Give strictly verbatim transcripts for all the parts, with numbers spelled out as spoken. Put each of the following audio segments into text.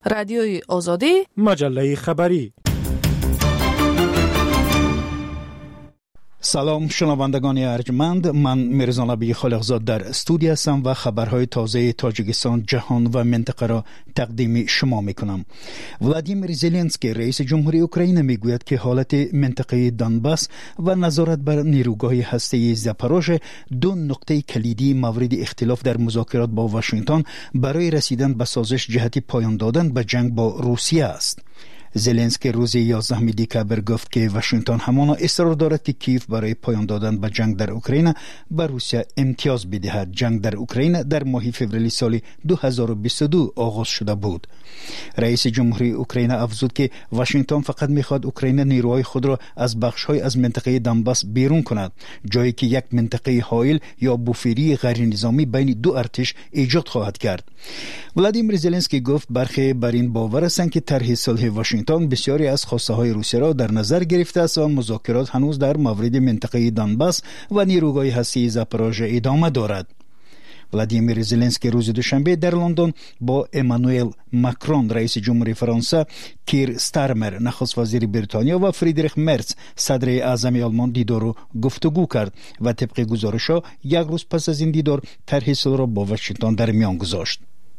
رادیوی آزادی، مجله خبری. سلام شنوندگان ارجمند، من میرزا نبی خالقزاد در استودیو هستم و خبرهای تازه تاجیکستان، جهان و منطقه را تقدیم شما میکنم. ولادیمیر زلنسکی رئیس جمهوری اوکراین میگوید که حالت منطقه دانباس و نظارت بر نیروگاه هسته‌ای زاپاروژه دو نقطه کلیدی مورد اختلاف در مذاکرات با واشنگتن برای رسیدن به سازش جهت پایان دادن به جنگ با روسیه است. زلنسکی روز یازدهم دکبر گفت که واشنگتن همانا اصرار دارد که کیف برای پایان دادن به جنگ در اوکراین به روسیه امتیاز بدهد. جنگ در اوکراین در ماه فوریه سال دو هزار و بیست و دو آغاز شده بود. رئیس جمهوری اوکراین افزود که واشنگتن فقط میخواد اوکراین نیروهای خود را از بخش‌های از منطقه دانباس بیرون کند، جایی که یک منطقه حائل یا بوفری غیر نظامی بین دو ارتش ایجاد خواهد کرد. ولادیمیر زلنسکی گفت برخی بر این باور هستند که طرح صلح واشنگتن بسیاری از خواسته های روسیه را در نظر گرفته است و مذاکرات هنوز در مورد منطقه دانباس و نیروگاه هسته‌ای زاپاروژه ادامه دارد. ولادیمیر زلنسکی روز دوشنبه در لندن با امانوئل ماکرون رئیس جمهوری فرانسه، کیر ستارمر نخست وزیر بریتانیا و فریدریخ مرز صدر اعظم آلمان دیدار و گفتگو کرد و طبق گزارش‌ها یک روز پس از این دیدار طرح صلح را با واشنگتن در میان گذاشت.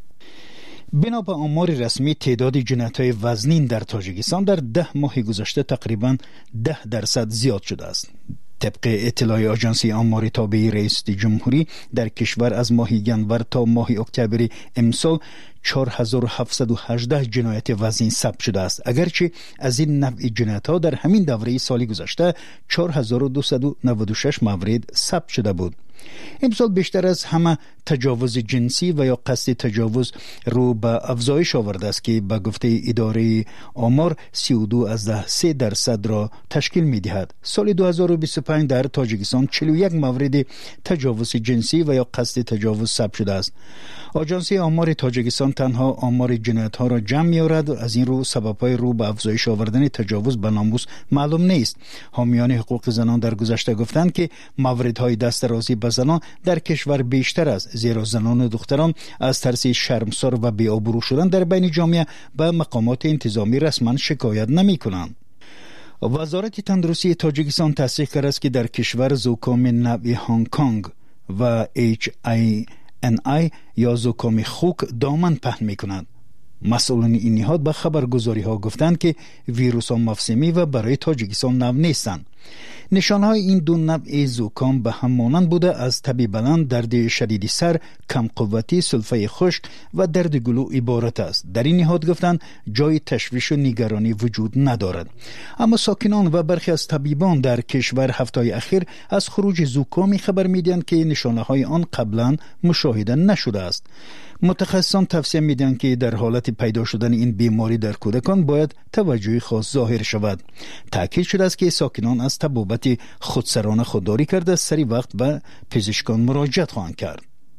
بنا به آمار رسمی تعداد جنایت‌های وزنین در تاجیکستان در ده ماه گذشته تقریباً ده درصد زیاد شده است. طبق اطلاع آژانس آمار تابع رئیس جمهوری در کشور از ماه ینور تا ماه اکتبر امسال چهار هزار و هفتصد و هجده جنایت وزنین ثبت شده است، اگرچه از این نوع جنایت‌ها در همین دوره سال گذشته چهار هزار و دویست و نود و شش مورد ثبت شده بود. امسال بیشتر از همه تجاوز جنسی و یا قصد تجاوز رو به افزایش آورده است که به گفته اداره آمار سی و دو از ده سه درصد را تشکیل می دهد. سال دو هزار و بیست و پنج در تاجیکستان چهل و یک مورد تجاوز جنسی و یا قصد تجاوز ثبت شده است. آژانس آمار تاجیکستان تنها آمار جنایت ها را جمع می آورد، از این رو سبب‌های رو به افزایش آوردن تجاوز به ناموس معلوم نیست. حامیان حقوق زنان در گذشته گفتند که موردهای دست درازی به زنان در کشور بیشتر است، زیرا زنان و دختران از ترس شرمسار و بی‌آبرو شدن در بین جامعه به مقامات انتظامی رسما شکایت نمی کنند. وزارت تندرستی تاجیکستان تصدیق کرده است که در کشور زکام نوع هنگ کنگ و اچ آی ان آی یا زکام خوک دامن پهن می کند. مسئولان این نهاد به خبرگزاری ها گفتند که ویروس ها موسمی و برای تاجیکستان نو نیستند. نشانه های این دو نوع زکام به هم مانند بوده، از تب بلند، درد شدید سر، کم قوتی، سلفه خشک و درد گلو عبارت است. در این نهاد گفتند جای تشویش و نگرانی وجود ندارد. اما ساکنان و برخی از طبیبان در کشور هفته‌های اخیر از خروج زکامی خبر میدهند که نشانه های آن قبلا مشاهده نشده است. متخصصان توصیه میدن که در حالت پیدا شدن این بیماری در کودکان باید توجه خاص ظاهر شود. تاکید شده است که ساکنان از طبابت خودسرانه خودداری کرده سری وقت به پزشکان مراجعت خواهند کرد.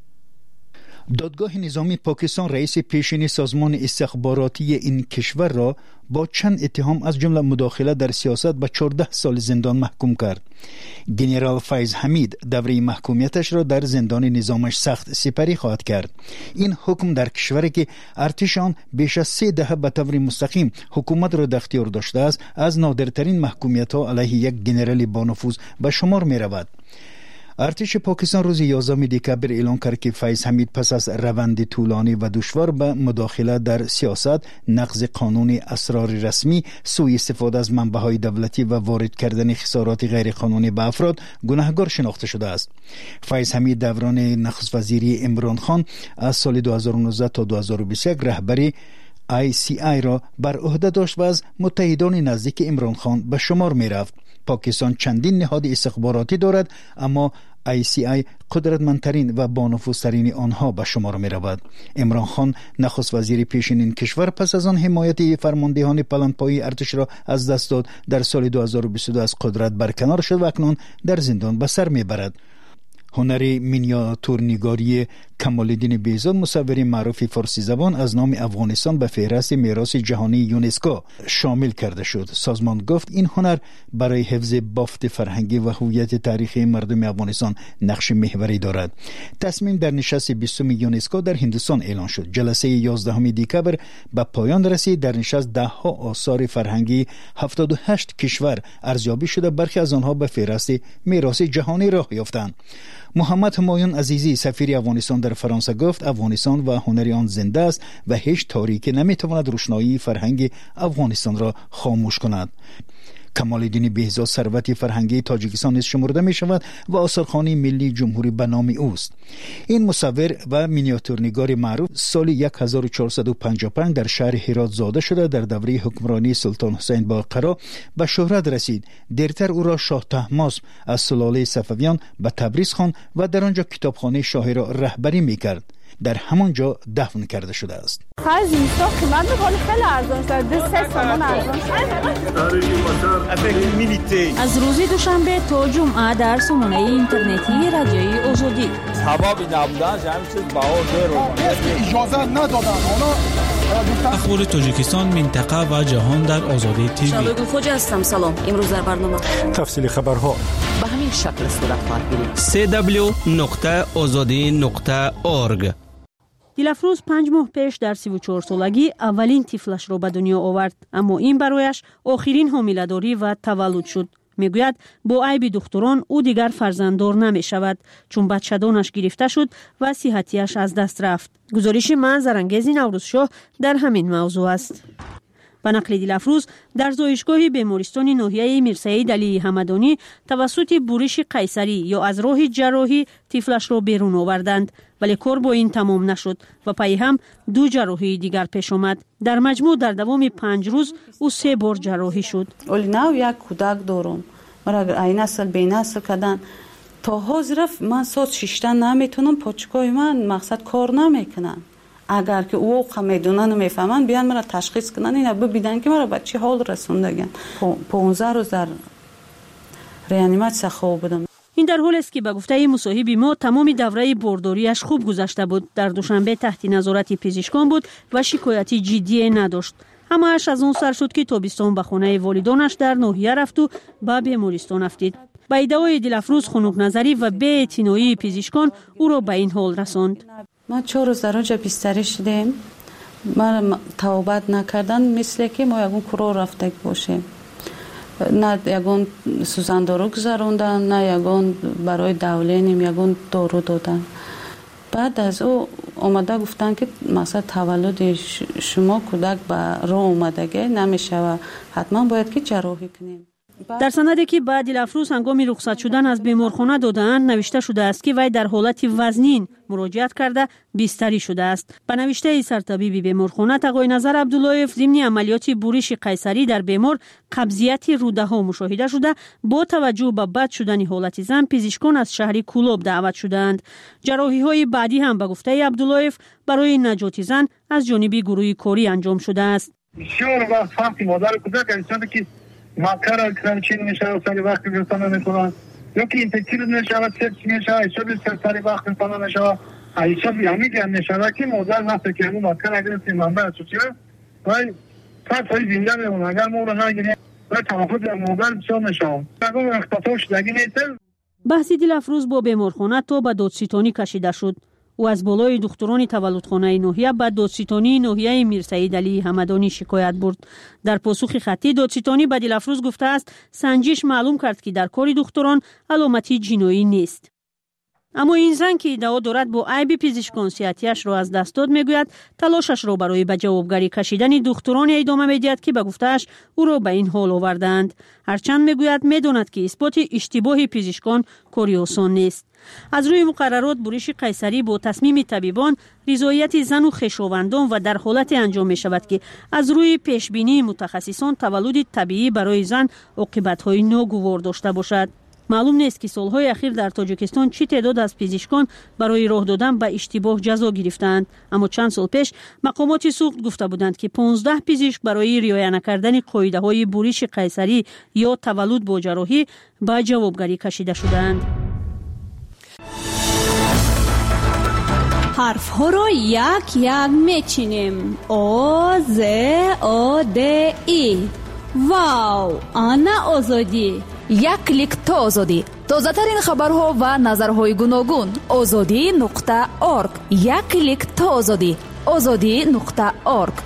دادگاه نظامی پاکستان رئیس پیشین سازمان استخباراتی این کشور را با چند اتهام از جمله مداخله در سیاست به چهارده سال زندان محکوم کرد. جنرال فیض حمید دوره محکومیتش را در زندان نظامش سخت سپری خواهد کرد. این حکم در کشوری که ارتش آن بیش از سه دهه به طور مستقیم حکومت را در اختیار داشته است، از نادرترین محکومیت‌ها علیه یک جنرال با نفوذ به شمار می‌رود. ارتش پاکستان روز یازدهم دکبر اعلام کرد که فیض حمید پس از روند طولانی و دشوار به مداخله در سیاست، نقض قانون اسرار رسمی، سوء استفاده از منبع‌های دولتی و وارد کردن خسارات غیر قانونی به افراد گناهکار شناخته شده است. فیض حمید دوران نخست وزیری عمران خان از سال دو هزار و نوزده تا دو هزار و بیست و یک رهبری آی سی آی را بر عهده داشت و از متحدان نزدیک عمران خان به شمار می رفت. پاکستان چندین نهاد استخباراتی دارد، اما آی سی آی قدرتمندترین و بانفوذترین آنها به شمار می رود. عمران خان نخست وزیر پیشین این کشور پس از آن حمایت فرماندهان پلنگ‌پایی ارتش را از دست داد، در سال دو هزار و بیست و دو از قدرت برکنار شد و اکنون در زندان به سر می برد. هنر مینیاتورنگاری کمال‌الدین بهزاد مصور معروف فارسی زبان از نام افغانستان به فهرست میراث جهانی یونسکو شامل کرده شد. سازمان گفت این هنر برای حفظ بافت فرهنگی و هویت تاریخی مردم افغانستان نقش محوری دارد. تصمیم در نشست بیستم یونسکو در هندوستان اعلان شد. جلسه یازدهم دکبر به پایان رسید. در نشست ده ها آثار فرهنگی هفتاد و هشت کشور ارزیابی شده، برخی از آنها به فهرست میراث جهانی راه یافتند. محمد همایون عزیزی سفیر افغانستان در فرانسه گفت افغانستان و هنر آن زنده است و هیچ تاریکی نمیتواند روشنایی فرهنگ افغانستان را خاموش کند. کمال‌الدین بهزاد ثروت فرهنگی تاجیکستان نیز شمرده می شود و آثارخانه ملی جمهوری به نام اوست. این مصور و مینیاتورنگار معروف سال هزار و چهارصد و پنجاه و پنج در شهر هرات زاده شده در دوره حکمرانی سلطان حسین باقرا به شهرت رسید. دیرتر او را شاه طهماسب از سلاله صفویان به تبریز خواند و در آنجا کتابخانه شاهی را رهبری می کرد. در همانجا دفن کرده شده است. خرج اینستا قیمت می‌کنه خیلی ارزان شده، سه تومان ارزان شده. از روز دوشنبه تا جمعه در سامانه اینترنتی رادیوی آزادی. هوا نبودن همین چیز باور داره. اجازه ندادن. اخبار تاجیکستان، منطقه و جهان در آزادی تیوی. شالوی خوج هستم. سلام. امروز در برنامه تفصیل خبرها به همین شکل صورت خواهد گرفت. سی دبلیو نقطه آزادی نقطه اورگ. دیلافروز پنج ماه پیش در سی و چهار سالگی اولین طفلش را به دنیا آورد، اما این برایش آخرین حامله‌داری و تولد شد. میگوید با عیب دختران او دیگر فرزنددار نمی شود چون بچه‌دانش گرفته شد و صحتیش از دست رفت. گزارش منظر انگیز نوروزشاه در همین موضوع است. به نقل دیلافروز در زایشگاه بیمارستان ناحیه میرسعید علی حمدانی توسط بورش قیصری یا از راه جراحی طفلش را بیرون آوردند، ولی کار با این تمام نشد و پی هم دو جراحی دیگر پیش آمد. در مجموع در دوام پنج روز او سه بار جراحی شد. اولی نو یک کودک دارم، مرا اگر این نسل بین نسل کردن تا حاضر من ساعت شیشتن نمیتونم، پاچکای من مقصد کار نمیکنن. اگر که او میدونن و میفهمن بیان مرا تشخیص کنن، اینا ببینن که مرا به چه حال رسوندگن. پانزده روز در ریانیماسیون خواب بودم. این در حالی است که به گفته مصاحب ما تمام دوره بارداریش خوب گذشته بود. در دوشنبه تحت نظارت پزشکان بود و شکایتی جدی نداشت. همه‌اش از اون سر شد که تابستان به خانه والدانش در ناحیه رفت و به بیمارستان افتید. با ادعای دیلافروز خنک نظری و بی‌اعتنایی پزشکان او را به این حال رساند. ما چهار روز در اونجا بستری شدیم. ما توبت نکردن مثل که ما یگون کرو رفته باشیم. نه یگون سوزندارو گذروندن، نه یگون برای دولینیم یگون دارو دادن. بعد از او آمده گفتن که مثلا تولد شما کودک به راه اومدگی نمیشه و حتما باید که جراحی کنیم. در سندی که بعد دیلافروز هنگام رخصت شدن از بیمارخانه دادند نوشته شده است که وی در حالت وزنین مراجعت کرده بستری شده است. به نوشته سرطبیب بیمارخانه تقای نظر عبداللهیف ضمن عملیات بورش قیصری در بیمار قبضیت روده ها مشاهده شده. با توجه به بد شدن حالت زن پزشکان از شهر کولوب دعوت شدند. جراحی های بعدی هم به گفته عبداللهیف برای نجات زن از جانب گروه کاری انجام شده است. بسیار وقت فقط مادر کودک انسان که مکر کرانچین میشه و سری وقت گرفتن نمیکنن یا که اینفکتیر نشه و سپس میشه ایشا سری وقت گرفتن نشه ایشا بیامی گرم نشه که مادر وقتی که همون مکر اگر سی منبع سوچه وای فقط های زنده میمونه اگر ما رو نگیریم و تمافت مادر بسیار نشه اگر اختطاف شدگی نیتر. بحثی دیلافروز با بیمارخانه تا به دادستانی کشیده شد. او از بالای دختران تولدخانه ناحیه به دادستانی ناحیه میرسعید علی حمدانی شکایت برد. در پاسخ خطی دادستانی به دیلافروز گفته است سنجش معلوم کرد که در کار دختران علامتی جنایی نیست. اما این زن که ادعا دارد با عیب پزشکان صحتیش را از دست داد میگوید تلاشش را برای به جوابگری کشیدن دختران ادامه میدهد که به گفتهش او را به این حال آوردند. هرچند میگوید میداند که اثبات اشتباه پزشکان کاری آسان نیست. از روی مقررات بورش قیصری با تصمیم طبیبان رضایت زن و خویشاوندان و در حالت انجام می شود که از روی پیشبینی متخصصان تولد طبیعی برای زن عاقبت‌های ناگوار داشته باشد. معلوم نیست که سالهای اخیر در تاجیکستان چه تعداد از پزشکان برای راه دادن به اشتباه جزا گرفتند، اما چند سال پیش مقامات سوخت گفته بودند که پانزده پزشک برای رعایت نکردن قاعده‌های بورش قیصری یا تولد با جراحی به جوابگری کشیده شدند. ҳарфҳо ро як як мечинем. о з о д и. вау, ана озодӣ. як клик то озодӣ. тозатарин хабарҳо ва назарҳои гуногун. озодӣ нуқта орг. як клик то озодӣ. озодӣ нуқта орг.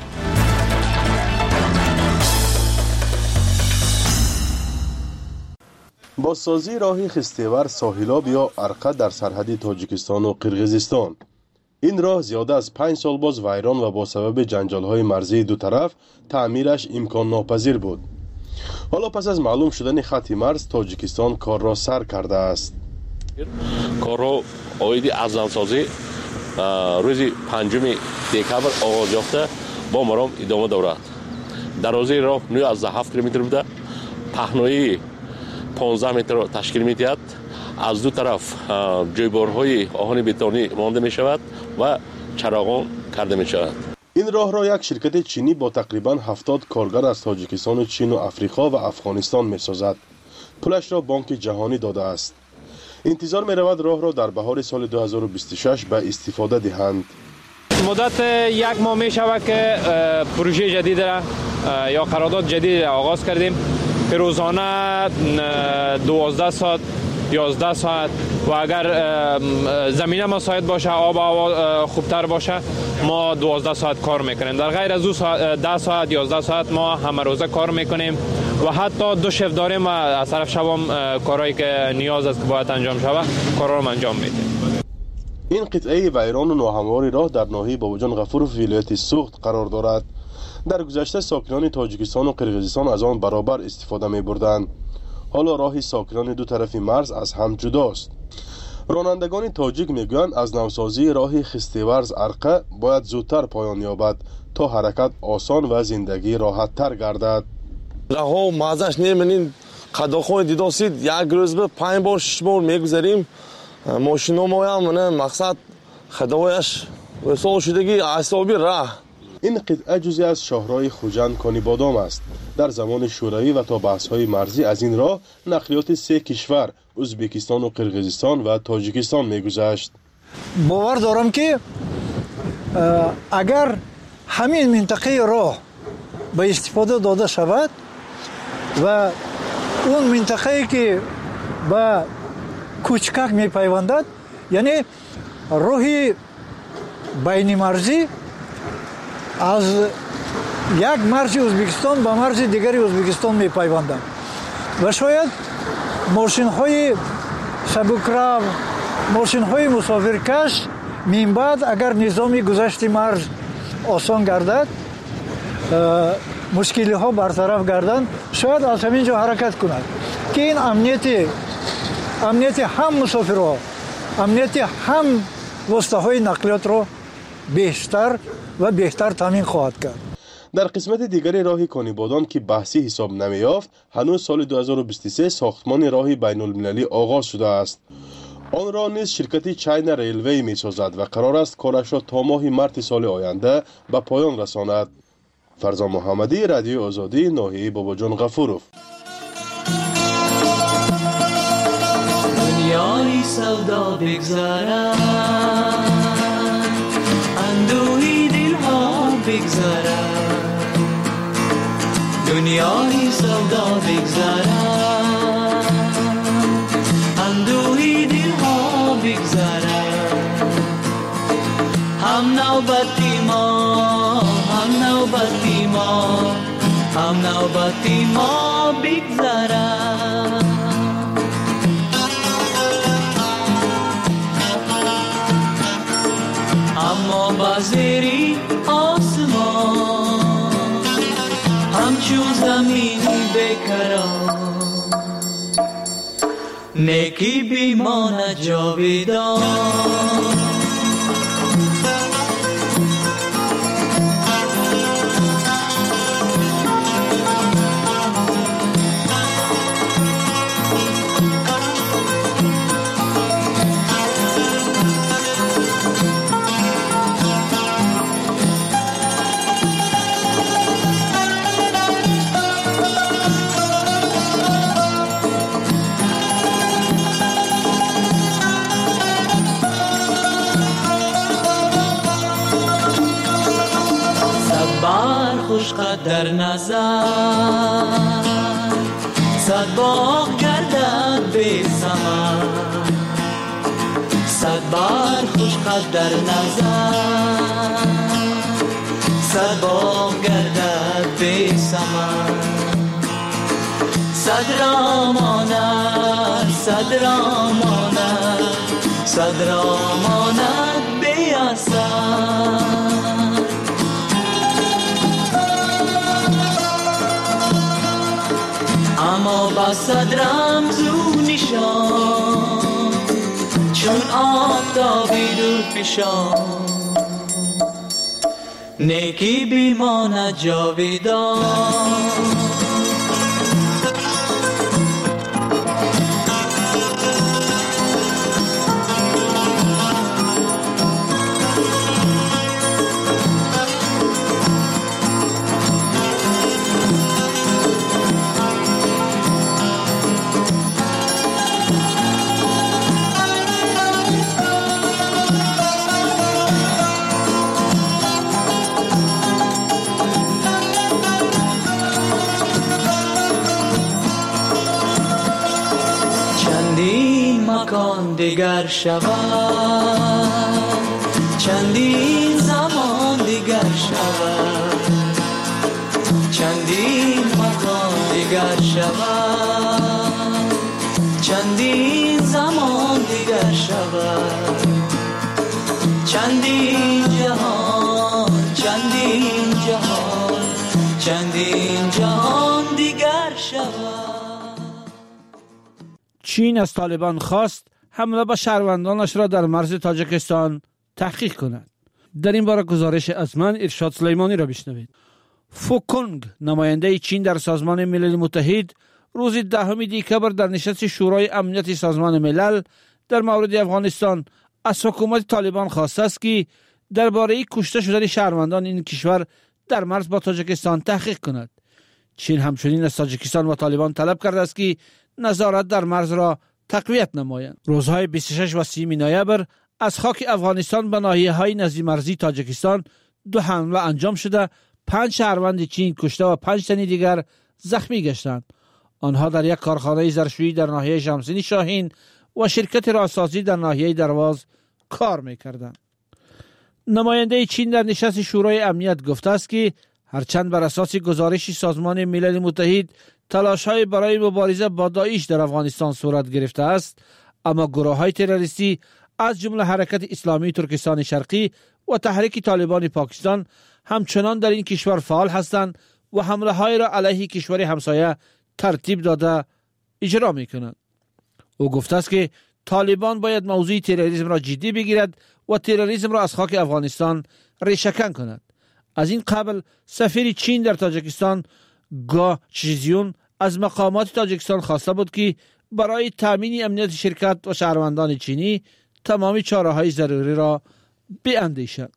بازسازی راه خستیور ساحلاب یا ارقه در سرحد تاجیکستان و قرقیزستان. این راه زیاده از پنج سال باز ویران و با سبب جنجال‌های مرزی دو طرف تعمیرش امکان ناپذیر بود. حالا پس از معلوم شدن خط مرز تاجیکستان کار را سر کرده است. کار را آید افزونسازی روز پنجم دکبر آغاز یافته با مرام ادامه دارد. درازی راه نوزده و هفت کیلومتر بوده. پهنایی پانزده متر تشکیل می‌دهد. از دو طرف جویبارهای آهن بتونی مانده می شود و چراغان کرده می شود. این راه را یک شرکت چینی با تقریباً هفتاد کارگر از تاجیکستان و چین و افریقا و افغانستان می سازد. پولش را بانک جهانی داده است. انتظار می رود راه را در بهار سال دو هزار و بیست و شش به استفاده دهند. مدت یک ماه می شود که پروژه جدید را یا قرارداد جدید آغاز کردیم که روزانه دوازده ساعت یازده ساعت و اگر زمینه مساعد باشه، آب و هوا خوبتر باشه، ما دوازده ساعت کار میکنیم. در غیر از ده ساعت یازده ساعت ما همه روزه کار میکنیم و حتی دو شفت داریم و از طرف شبام کارهایی که نیاز است که باید انجام شود کارا رو انجام میدیم. این قطعه ویران و ناهموار راه در ناحیه باباجان غفورov ولایت سوخت قرار دارد. در گذشته ساکنان تاجیکستان و قرقیزستان از آن برابر استفاده می‌بردند. حالا راه ساکنان دو طرف مرز از هم جداست. رانندگان تاجیک میگویند از نوسازی راه خستیورز ارقه باید زودتر پایان یابد تا حرکت آسان و زندگی راحت تر گردد. راه مازش نمی‌بینید قداخون دیداسید یک روز به پنج بار شش بار میگذاریم. ماشینا ما هم مقصد خدایش وصول شدگی اعصابی راه. این قطعه جزئی از شاهراه خوجند کانی بادام است. در زمان شوروی و تا بحث‌های مرزی از این راه نقلیات سه کشور ازبکستان و قرقیزستان و تاجیکستان می‌گذشت. باور دارم که اگر همین منطقه راه به استفاده داده شود و اون منطقه‌ای که به کوچکک می‌پیوندد، یعنی راهی بین مرزی از یک مرز ازبکستان به مرز دیگری ازبکستان می‌پیوندد و شاید ماشین‌های سبکرو، ماشین‌های مسافرکش من بعد اگر نظام گذشت مرز آسان گردد، مشکل‌ها برطرف گردند، شاید از همین جا حرکت کند که این امنیت امنیت هم مسافرها، امنیت هم واسطه‌های نقلیات را بیشتر و بهتر تامین خواهد کرد. در قسمت دیگری راه کانیبادان که بحثی حساب نمی‌یافت، هنوز سال دو هزار و بیست و سه ساختمان راه بین‌المللی آغاز شده است. آن را نیز شرکت چین ریلوی می‌سازد و قرار است کارش را تا ماه مارس سال آینده به پایان رساند. فرزان محمدی، رادیو آزادی، ناحیه باباجان غفورov. دنیای سودا بگذرد، اندوهی دلها بگذرد، دنیای سودا بگذرد، اندوهی دلها بگذرد، هم نوبتی ما، هم نوبتی ما، هم نوبتی ما بگذرد. اما بازری آسمان همچون زمینی بکران، نیکی بیماند جاویدان. خوش قد در نظر صد باغ گردد بی ثمر صد بار خوش قد در نظر صد باغ گردد بی ثمر صد را ماند صد را ماند صد را ماند بی اثر اما با صد رمز و نشان چون آفتابی دور پیشان نیکی بیماند جاویدان مکان دیگر شود چندین زمان دیگر شود چندین مکان دیگر شود چندین زمان دیگر شود چندین جهان چندین جهان چندین جهان دیگر شود. چین از طالبان خواست حمله به شهروندانش را در مرز تاجیکستان تحقیق کند. در این باره گزارش از من ارشاد سلیمانی را بشنوید. فوکونگ نماینده چین در سازمان ملل متحد روز دهم دکبر در نشست شورای امنیت سازمان ملل در مورد افغانستان از حکومت طالبان خواسته است که درباره کشته شدن شهروندان این کشور در مرز با تاجیکستان تحقیق کند. چین همچنین از تاجیکستان و طالبان طلب کرده است که نظارت در مرز را تقویت نمایند. روزهای بیست و شش و سی نوامبر از خاک افغانستان به ناحیه‌های نزدیک مرزی تاجیکستان دو حمله انجام شده، پنج شهروند چین کشته و پنج تن دیگر زخمی گشتند. آنها در یک کارخانه ظرفشویی در ناحیه شمسینی شاهین و شرکت راسازی در ناحیه درواز کار می‌کردند. نماینده چین در نشست شورای امنیت گفته است که هرچند بر اساس گزارش سازمان ملل متحد تلاش‌های برای مبارزه با داعش در افغانستان صورت گرفته است، اما گروه‌های تروریستی از جمله حرکت اسلامی ترکستان شرقی و تحریک طالبان پاکستان همچنان در این کشور فعال هستند و حمله‌های را علیه کشور همسایه ترتیب داده اجرا می‌کنند. او گفته است که طالبان باید موضوع تروریسم را جدی بگیرد و تروریسم را از خاک افغانستان ریشه‌کن کند. از این قبل سفیر چین در تاجیکستان گا چیزیون از مقامات تاجیکستان خواسته بود که برای تامین امنیت شرکت و شهروندان چینی تمامی چاره‌های ضروری را بیاندیشد.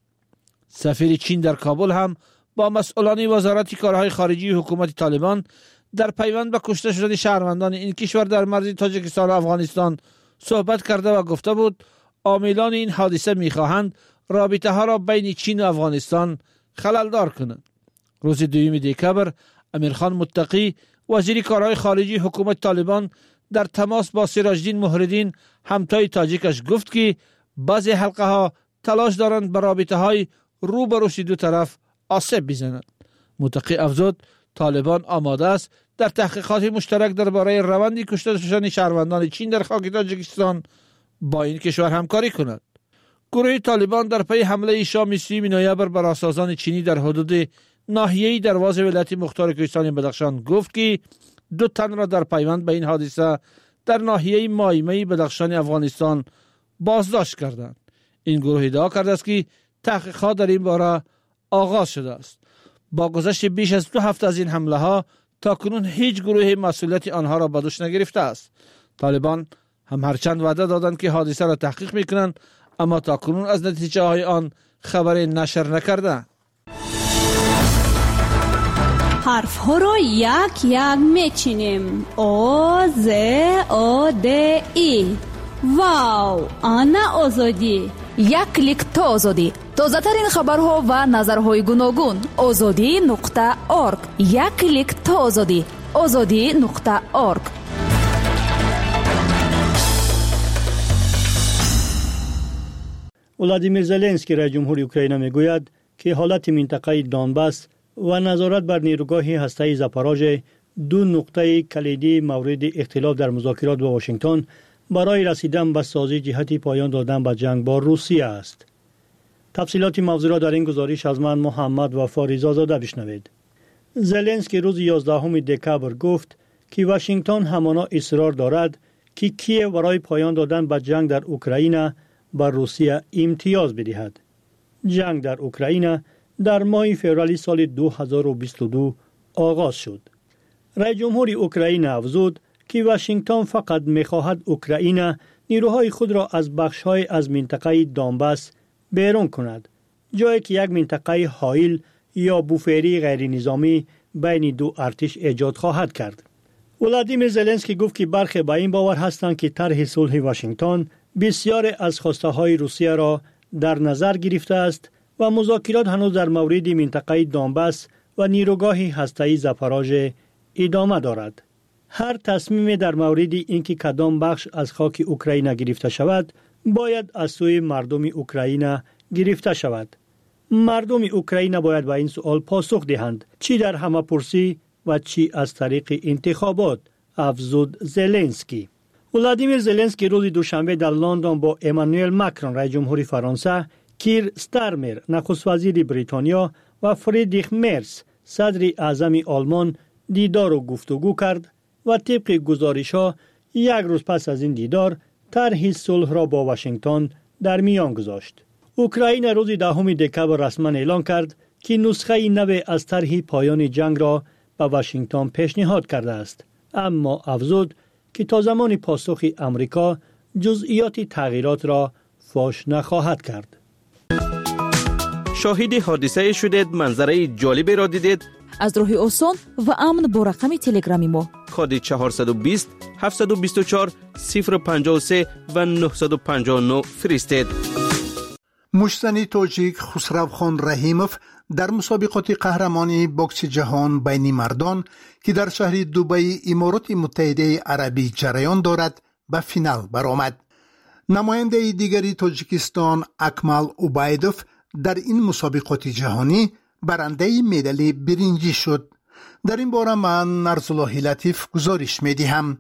سفیر چین در کابل هم با مسئولان وزارت کارهای خارجی حکومت طالبان در پیوند به کشته شدن شهروندان این کشور در مرز تاجیکستان و افغانستان صحبت کرده و گفته بود عاملان این حادثه می‌خواهند رابطه ها را بین چین و افغانستان خللدار کنند. روز دوم دکبر امیرخان متقی وزیر کارهای خارجی حکومت طالبان در تماس با سراجدین مهردین همتای تاجیکش گفت که بعضی حلقه ها تلاش دارند به رابطه های رو به روی دو طرف آسیب بزنند. متقی افزود طالبان آماده است در تحقیقات مشترک درباره روند کشته شدن شهروندان چین در خاک تاجیکستان با این کشور همکاری کند. گروه طالبان در پی حمله شام سوم نوامبر بر راسازان چینی در حدود ناحیه درواز ولایت مختار کوهستان بدخشان گفت که دو تن را در پیوند به این حادثه در ناحیه مایمه بدخشان افغانستان بازداشت کردند. این گروه ادعا کرده است که تحقیقات در این باره آغاز شده است. با گذشت بیش از دو هفته از این حمله ها تاکنون هیچ گروه مسئولیت آنها را به دوش نگرفته است. طالبان هم هرچند وعده دادند که حادثه را تحقیق میکنند، اما تاکنون از نتیجه های آن خبر نشر نکردند. حرف ها را یک یک میچینیم. او ز او د ای. واو، آنا آزادی. یک کلیک تا آزادی. тозатарин хабарҳо ва назарҳои гуногун. озодӣ нуқта орг. як клик то озодӣ. озодӣ нуқта орг. ولادیمیر زلنسکی رئیس جمهوری اوکراین میگوید که حالت منطقه دونباس و نظارت بر نیروگاه هسته‌ای زاپاروژه دو نقطه کلیدی مورد اختلاف در مذاکرات با واشنگتن برای رسیدن به سازی جهت پایان دادن به جنگ با روسیه است. تفصیلات موضوع را در این گزارش از من محمد وفا رضازاده بشنوید. زلنسکی روز یازدهم دکبر گفت که واشنگتن همانا اصرار دارد که کیف برای پایان دادن به جنگ در اوکراین بر روسیه امتیاز بدهد. جنگ در اوکراین در ماه فوریه سال دو هزار و بیست و دو آغاز شد. رئیس جمهور اوکراین افزود که واشنگتن فقط می‌خواهد اوکراین نیروهای خود را از بخش‌های از منطقه دونباس بیرون کند، جایی که یک منطقه حائل یا بوفری غیر نظامی بین دو ارتش ایجاد خواهد کرد. ولادیمیر زلنسکی گفت که برخی به این باور هستند که طرح صلح واشنگتن بسیار از خواسته‌های روسیه را در نظر گرفته است و مذاکرات هنوز در مورد منطقه دونباس و نیروگاه هسته‌ای زاپاروژه ادامه دارد. هر تصمیم در مورد اینکه کدام بخش از خاک اوکراین گرفته شود باید از سوی مردم اوکراین گرفته شود. مردم اوکراین باید به این سوال پاسخ دهند، چی در همه پرسی و چی از طریق انتخابات، افزود زلنسکی. ولادیمیر زلنسکی روز دوشنبه در لندن با امانوئل ماکرون رئیس جمهور فرانسه، کیر ستارمر نخست وزیر بریتانیا و فریدریخ مرز صدر اعظم آلمان دیدار و گفتگو کرد و طبق گزارش‌ها یک روز پس از این دیدار طرح صلح را با واشنگتن در میان گذاشت. اوکراین روز دهم دکبر رسما اعلام کرد که نسخه نو از طرح پایان جنگ را به واشنگتن پیشنهاد کرده است، اما افزود که تا زمان پاسخ امریکا جزئیات تغییرات را فاش نخواهد کرد. شاهد حادثه شدید، منظره جالبی را دیدید؟ از راه آسان و امن با رقم تلگرامی ما کد چهارصد و بیست هفتصد و بیست و چهار صفر پنجاه و سه و نهصد و پنجاه و نه فرستید. مشتنی تاجیک خسروخان رحیموف در مسابقات قهرمانی بوکس جهان بین مردان که در شهر دبی امارات متحده عربی جریان دارد به فینال برآمد. نماینده دیگری تاجیکستان اکمال اوبایدوف در این مسابقات جهانی برنده مدال برنجی شد. در این باره من نرزالله لطیف گزارش می دهم.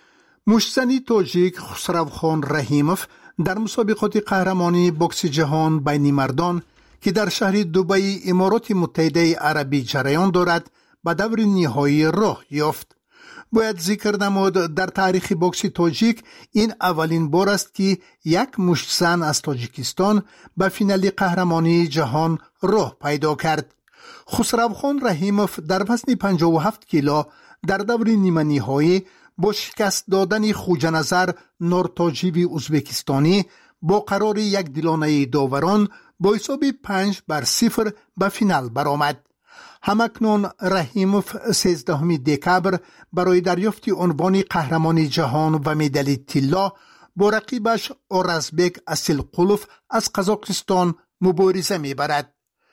مشتنی تاجیک خسروخان رحیموف در مسابقات قهرمانی بوکس جهان بین مردان که در شهر دبی امارات متحده عربی جریان دارد به دور نهایی راه یافت. باید ذکر نمود در تاریخ بوکس تاجیک این اولین بار است که یک مشت زن از تاجیکستان به فینال قهرمانی جهان راه پیدا کرد. خسروخان رحیموف در وزن پنجاه و هفت کیلو در دور نیمه نهایی با شکست دادن خوجنظر نورتاجیوی ازبکستانی با قرار یک دلانه داوران با حساب پنج بر صفر به فینال برآمد. همکنون رحیموف سیزدهم دکبر برای دریافت عنوان قهرمان جهان و مدال طلا با رقیبش اورزبک اسیلقولوف از قزاقستان مبارزه می‌برد.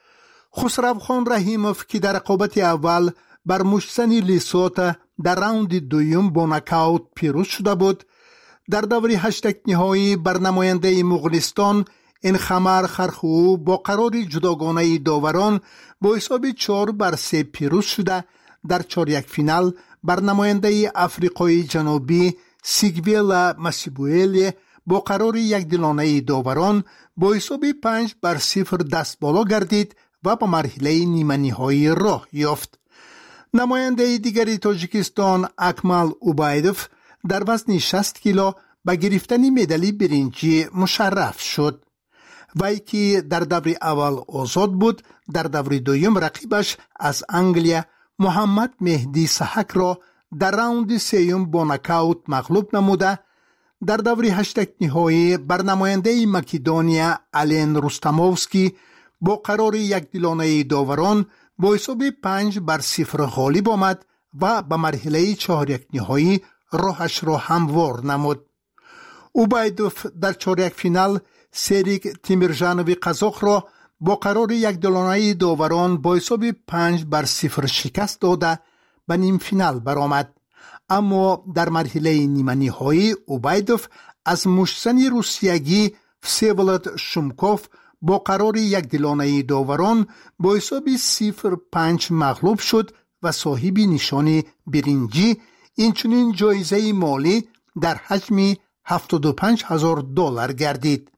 خسروخان رحیموف که در رقابت اول بر مشتن لیسوت در راوند دویم با نکاوت پیروز شده بود، در دور هشتگ نهایی بر نماینده مغولستان انخمر خرخو با قرار جداگانه داوران با حساب چهار بر سه پیروز شده، در چهار یک فینال بر نماینده افریقای جنوبی سیگویل مسیبوئل با قرار یک دلانه داوران با حساب پنج بر صفر دست بالا گردید و به مرحله نیمه نهایی راه یافت. نماینده دیگری تاجیکستان اکمال اوبایدوف در وزن شصت کیلو به گرفتن مدال برنجی مشرف شد. وی که در دور اول آزاد بود، در دور دوم رقیبش از انگلیا محمد مهدی سحک را در راوند سیوم با نکاوت مغلوب نموده، در دور هشتگ نهایی بر نماینده مکدونیا آلن رستموفسکی با قرار یک دلانه داوران با حساب پنج بر صفر غالب آمد و به مرحله چهار یک نهایی راهش را هموار نمود. اوبایدوف در چهار یک فینال سریک تیمرجانوی قزاق را با قرار یک دلانه داوران با حساب پنج بر صفر شکست داده به نیم فینال برآمد. اما در مرحله نیمه نهایی اوبایدوف از مشتزن روسیگی فسیولد شومکوف با قرار یک دلانه داوران با حساب صفر پنج مغلوب شد و صاحب نشان برنجی، اینچنین جایزه مالی در حجم هفتاد و پنج هزار دلار گردید.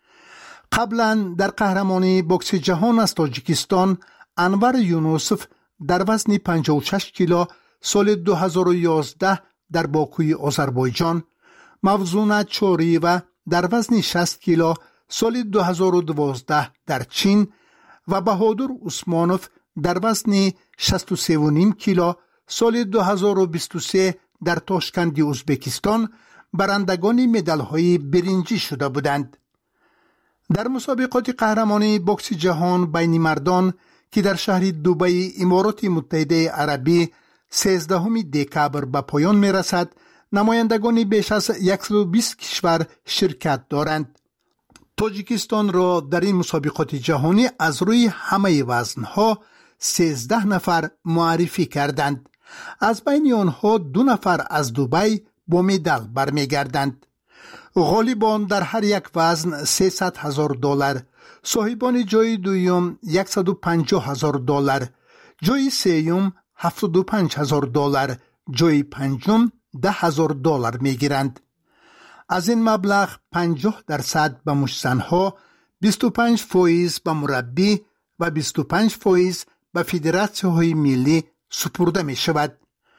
قبلا در قهرمانی بوکس جهان از تاجیکستان انور یونوسف در وزن پنجاه و شش کیلو سال دو هزار و یازده در باکوی آذربایجان، موزون چوریوا در وزن شصت کیلو سال دو هزار و دوازده در چین و بهادر عثمانوف در وزن شصت و سه و نیم کیلو سال دو هزار و بیست و سه در تاشکند ازبکستان برندگان مدال‌های برنجی شده بودند. در مسابقات قهرمانی بوکس جهان بین مردان که در شهر دبی امارات متحده عربی سیزدهم دکبر به پایان می رسد، نمایندگان بیش از صد و بیست کشور شرکت دارند. تاجیکستان را در این مسابقات جهانی از روی همه وزنها سیزده نفر معرفی کردند. از بین آنها دو نفر از دبی با مدال برمیگردند. غالبان در هر یک وزن سیصد هزار دلار، صاحبان جای دوم صد و پنجاه هزار دلار، جای سوم هفتاد و پنج هزار دلار، جای پنجم ده هزار دلار میگیرند. از این مبلغ پنجاه درصد به مشتزنها، بیست و پنج فایز به مربی و بیست و پنج فایز به فدراسیون‌های ملی سپرده می شود.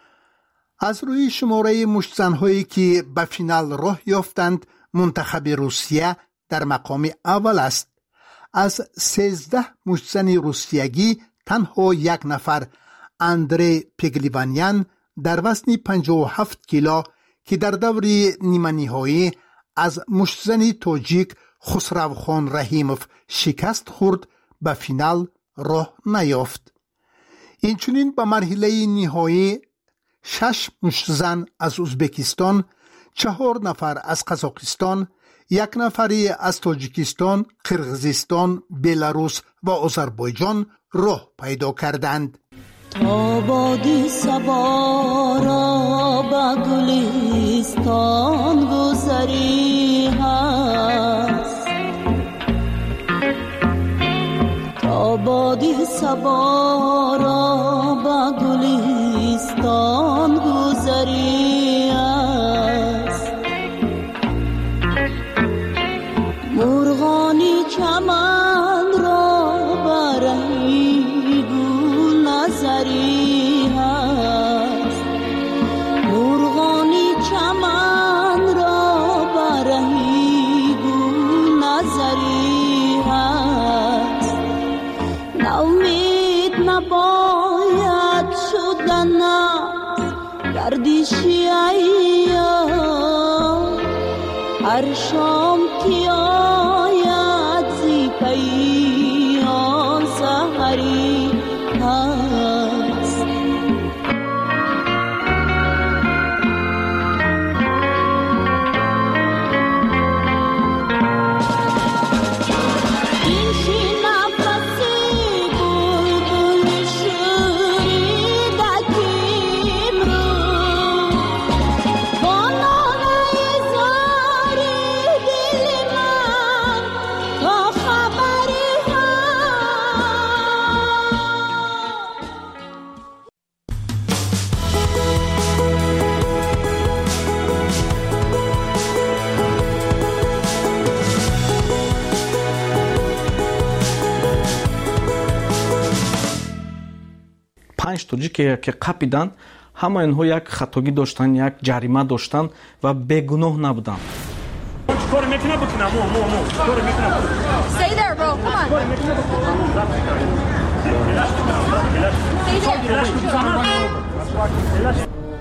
از روی شماره مشتزن‌هایی که به فینال راه یافتند، منتخب روسیه در مقام اول است. از سیزده مشتزن روسیگی تنها یک نفر، اندری پگلیوانیان در وزن پنجاه و هفت کیلو که در دور نیمه نهایی از مشتزن تاجیک خسروخان رحیموف شکست خورد، به فینال راه نیافت. اینچنین به مرحله نهایی شش مشتزن از ازبکستان، چهار نفر از قزاقستان، یک نفری از تاجیکستان، قرقیزستان، بلاروس و آذربایجان راه پیدا کردند. تا بادی صبا را به گلستان گذری هست، تا بادی صبا را به گلستان گذری هست، مرغانی چمن را برهی گل نظری هست، مرغانی چمن را برهی گل نظری هست، ناامید نباید شدن گردشی ایام، هر شام که آید زی پیان سحری هست. این شی نفسی بلبل شوریدکیم رو، با نامه زاری دل من تا خبری پنج توجی که که قپیدن، همه اینها یک خطاگی داشتن، یک جریمه داشتن و بگناه نبودن. کار میکنه بکنه مو مو مو کار میکنه. Stay there bro, come on.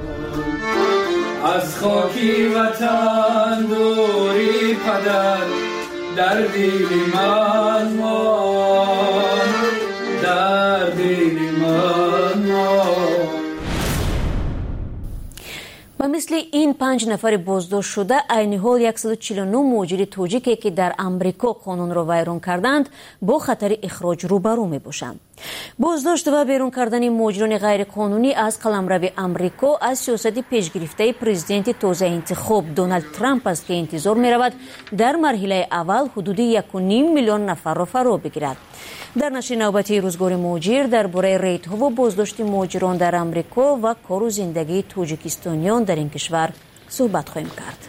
از خاکی وطن دوری پدر در دل من مان، در دل من مان. و مثل این پنج نفر بازداشت شده عین حال صد و چهل و نه مهاجر تاجیکی که در امریکا قانون را ویران کردند با خطر اخراج روبرو می باشند. بازداشت و بیرون کردن مهاجران غیر قانونی از قلمرو امریکا از سیاست پیشگرفته پرزیدنت تازه انتخاب دونالد ترامپ است که انتظار می رود در مرحله اول حدود یک و نیم میلیون نفر را فرا بگیرد. در نشر نوبتی روزگار مهاجر درباره ریت‌ها و بازداشت مهاجران در امریکا و کار و زندگی تاجیکستانیان در این کشور صحبت خواهیم کرد.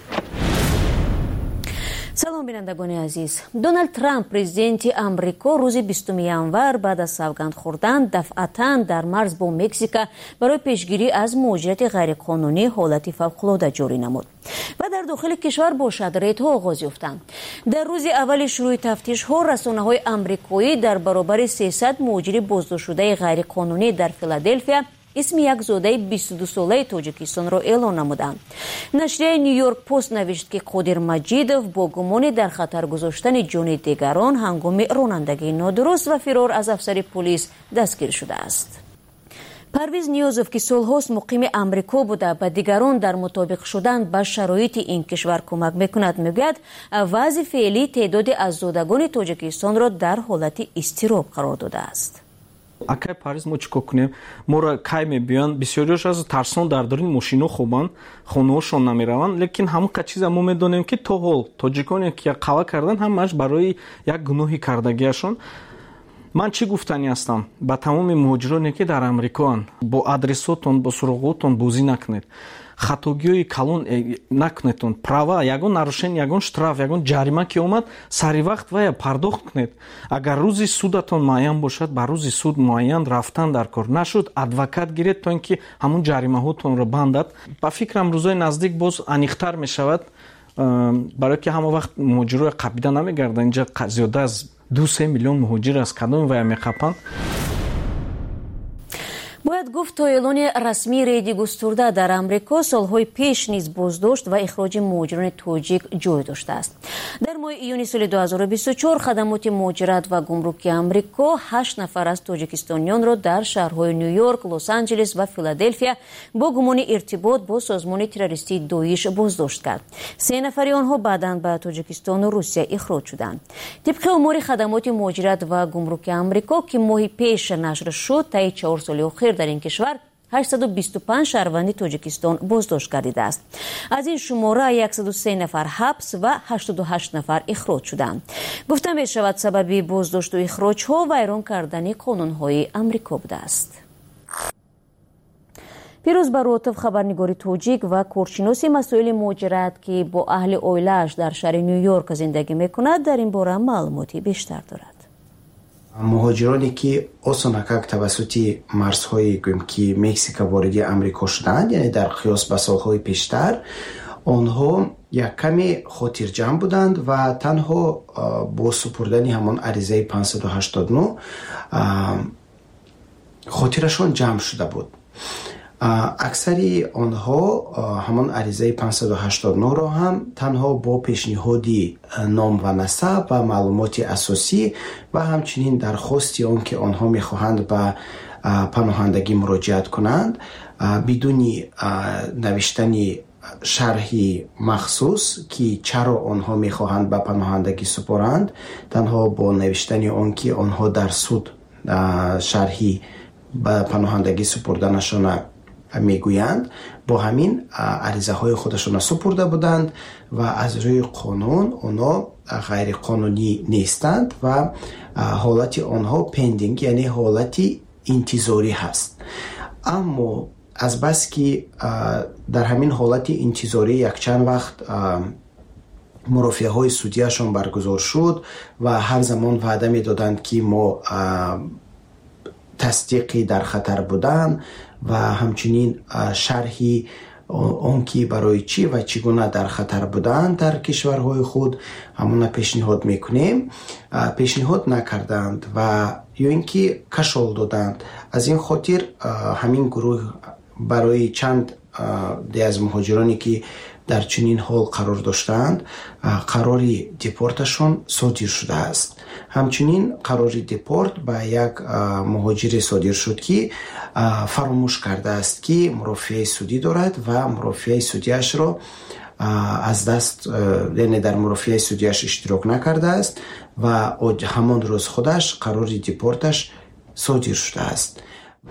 سلام بینندگان عزیز. دونالد ترامپ پرزیدنت امریکا روز بیستم ژانویه بعد از سوگند خوردن دفعتاً در مرز با مکزیک برای پیشگیری از مهاجرت غیرقانونی حالت فوق‌العاده جاری نمود و در داخل کشور با ریت‌ها آغاز یافتند. در روز اول شروع تفتیش‌ها رسانه‌های آمریکایی در برابر سیصد مهاجر بازداشت شده غیرقانونی در فیلادلفیا اسم یک زاده بیست و دو ساله تاجیکستان را اعلام نمودند. نشریه نیویورک پست نوشت که قادر مجیدوف با گمان در خطر گذاشتن جان دیگران هنگام رانندگی نادرست و فرار از افسر پلیس دستگیر شده است. پرویز نیازوف که سالهاست مقیم امریکا بوده به دیگران در مطابق شدن با شرایط این کشور کمک میکند میگوید وضع فعلی تعداد از زادگان تاجیکستان را در حالت اضطراب قرار داده است. акай париз мо чӣ кор кунем моро кай мебиёнд бисёриёш аз тарсон дар дорин мошино хобанд хонаҳошон намераванд лекин ҳамон ка чиза мо медонем ки то ҳол тоҷиконе ки қава кардан ҳамааш барои як гуноҳи кардагиашон ман чӣ гуфтанӣ ҳастам ба тамоми муҳоҷироне ки дар амрикоанд бо адресотон бо суроғотон бозӣ накунед хатогиҳои калон накунедтон права ягон нарушен ягон штраф ягон ҷарима ки омад сари вақт вая пардохт кунед агар рӯзи судатон муайян бошад ба рӯзи суд муайян рафтан дар кор нашуд адвокат гиред то ин ки ҳамон ҷаримаҳотонро бандад ба фикрам рӯзои наздик боз аниқтар мешавад барое ки ҳама вақт муҳоҷирои қабида намегарданд инҷа зиёда аз ду се миллион муҳоҷир аз кадоми вая меқапанд. باید گفت تا اعلان رسمی ریدی گسترده در امریکا سالهای پیش نیز بازداشت و اخراج مهاجران تاجیک جای داشته است. در ماه ایون سال دو هزار و بیست و چهار خدمات مهاجرت و گمرکی امریکا هشت نفر از تاجیکستانیان را در شهرهای نیویورک، لس آنجلس و فیلادلفیا با گمان ارتباط با سازمان تروریستی داعش بازداشت کرد. سه نفر آنها بعداً به تاجیکستان و روسیه اخراج شدند. طبق آمار خدمات مهاجرت و گمرکی امریکا که ماهی پیش نشر شد تا چهار سال اخیر در این کشور هشتصد و بیست و پنج شهروند تاجیکستان بازداشت گردیده است. از این شماره صد و سه نفر حبس و هشتاد و هشت نفر اخراج شدند. گفتم می شود سبب بازداشت و اخراج ها ویران کردن قانون های امریکا بوده است. پیروز براتف خبرنگاری تاجیک و کارشناس مسائل مهاجرت که با اهل عائله‌اش در شهر نیویورک زندگی میکند در این باره معلوماتی بیشتر دارد. مهاجرانی که осонакак тавассути марзҳои гӯем ки Мексика вориди Амрико шуданд, яъне дар қиёс ба солҳои пештар, онҳо як каме хотирҷамъ буданд ва танҳо бо супурдани ҳамон аризаи панҷсаду ҳаштод и нӯ хотирашон ҷамъ шуда буд. аксари онҳо ҳамон аризаи панҷсаду ҳаштод и нӯ-ро ҳам танҳо бо пешниҳоди ном ва насаб ва маълумоти асосӣ ва ҳамчунин дархости он ки онҳо мехоҳанд ба паноҳандагӣ муроҷиат кунанд бидуни навиштани шарҳи махсус ки чаро онҳо мехоҳанд ба паноҳандагӣ супоранд, танҳо бо навиштани он ки онҳо дар суд шарҳи ба паноҳандагӣ супурданашона мегӯянд, бо ҳамин аризаҳои худашона супурда буданд ва аз рӯи қонун онҳо ғайриқонунӣ нестанд ва ҳолати онҳо пендинг, яъне ҳолати интизорӣ ҳаст. аммо азбас ки дар ҳамин ҳолати интизорӣ якчанд вақт мурофиаҳои судияшон баргузор шуд ва ҳар замон ваъда медоданд ки мо тасдиқи дар хатар будан ва ҳамчунин шарҳи он ки барои чӣ ва чӣ гуна дар хатар буданд дар кишварҳои худ ҳамона пешниҳод мекунем, пешниҳод накарданд ва ё ин ки кашол доданд. аз ин хотир ҳамин гурӯҳ барои чанд де аз муҳоҷироне ки дар чунин ҳол қарор доштаанд қарори депорташон содир шудааст. ҳамчунин қарори депорт ба як муҳоҷире содир шуд ки فراموش کرده است که مرافعه سودی دارد و مرافعه سودیش را از دست، یعنی در مرافعه سودیش اشتراک نکرده است و همان روز خودش قرار دیپورتش صادر شده است.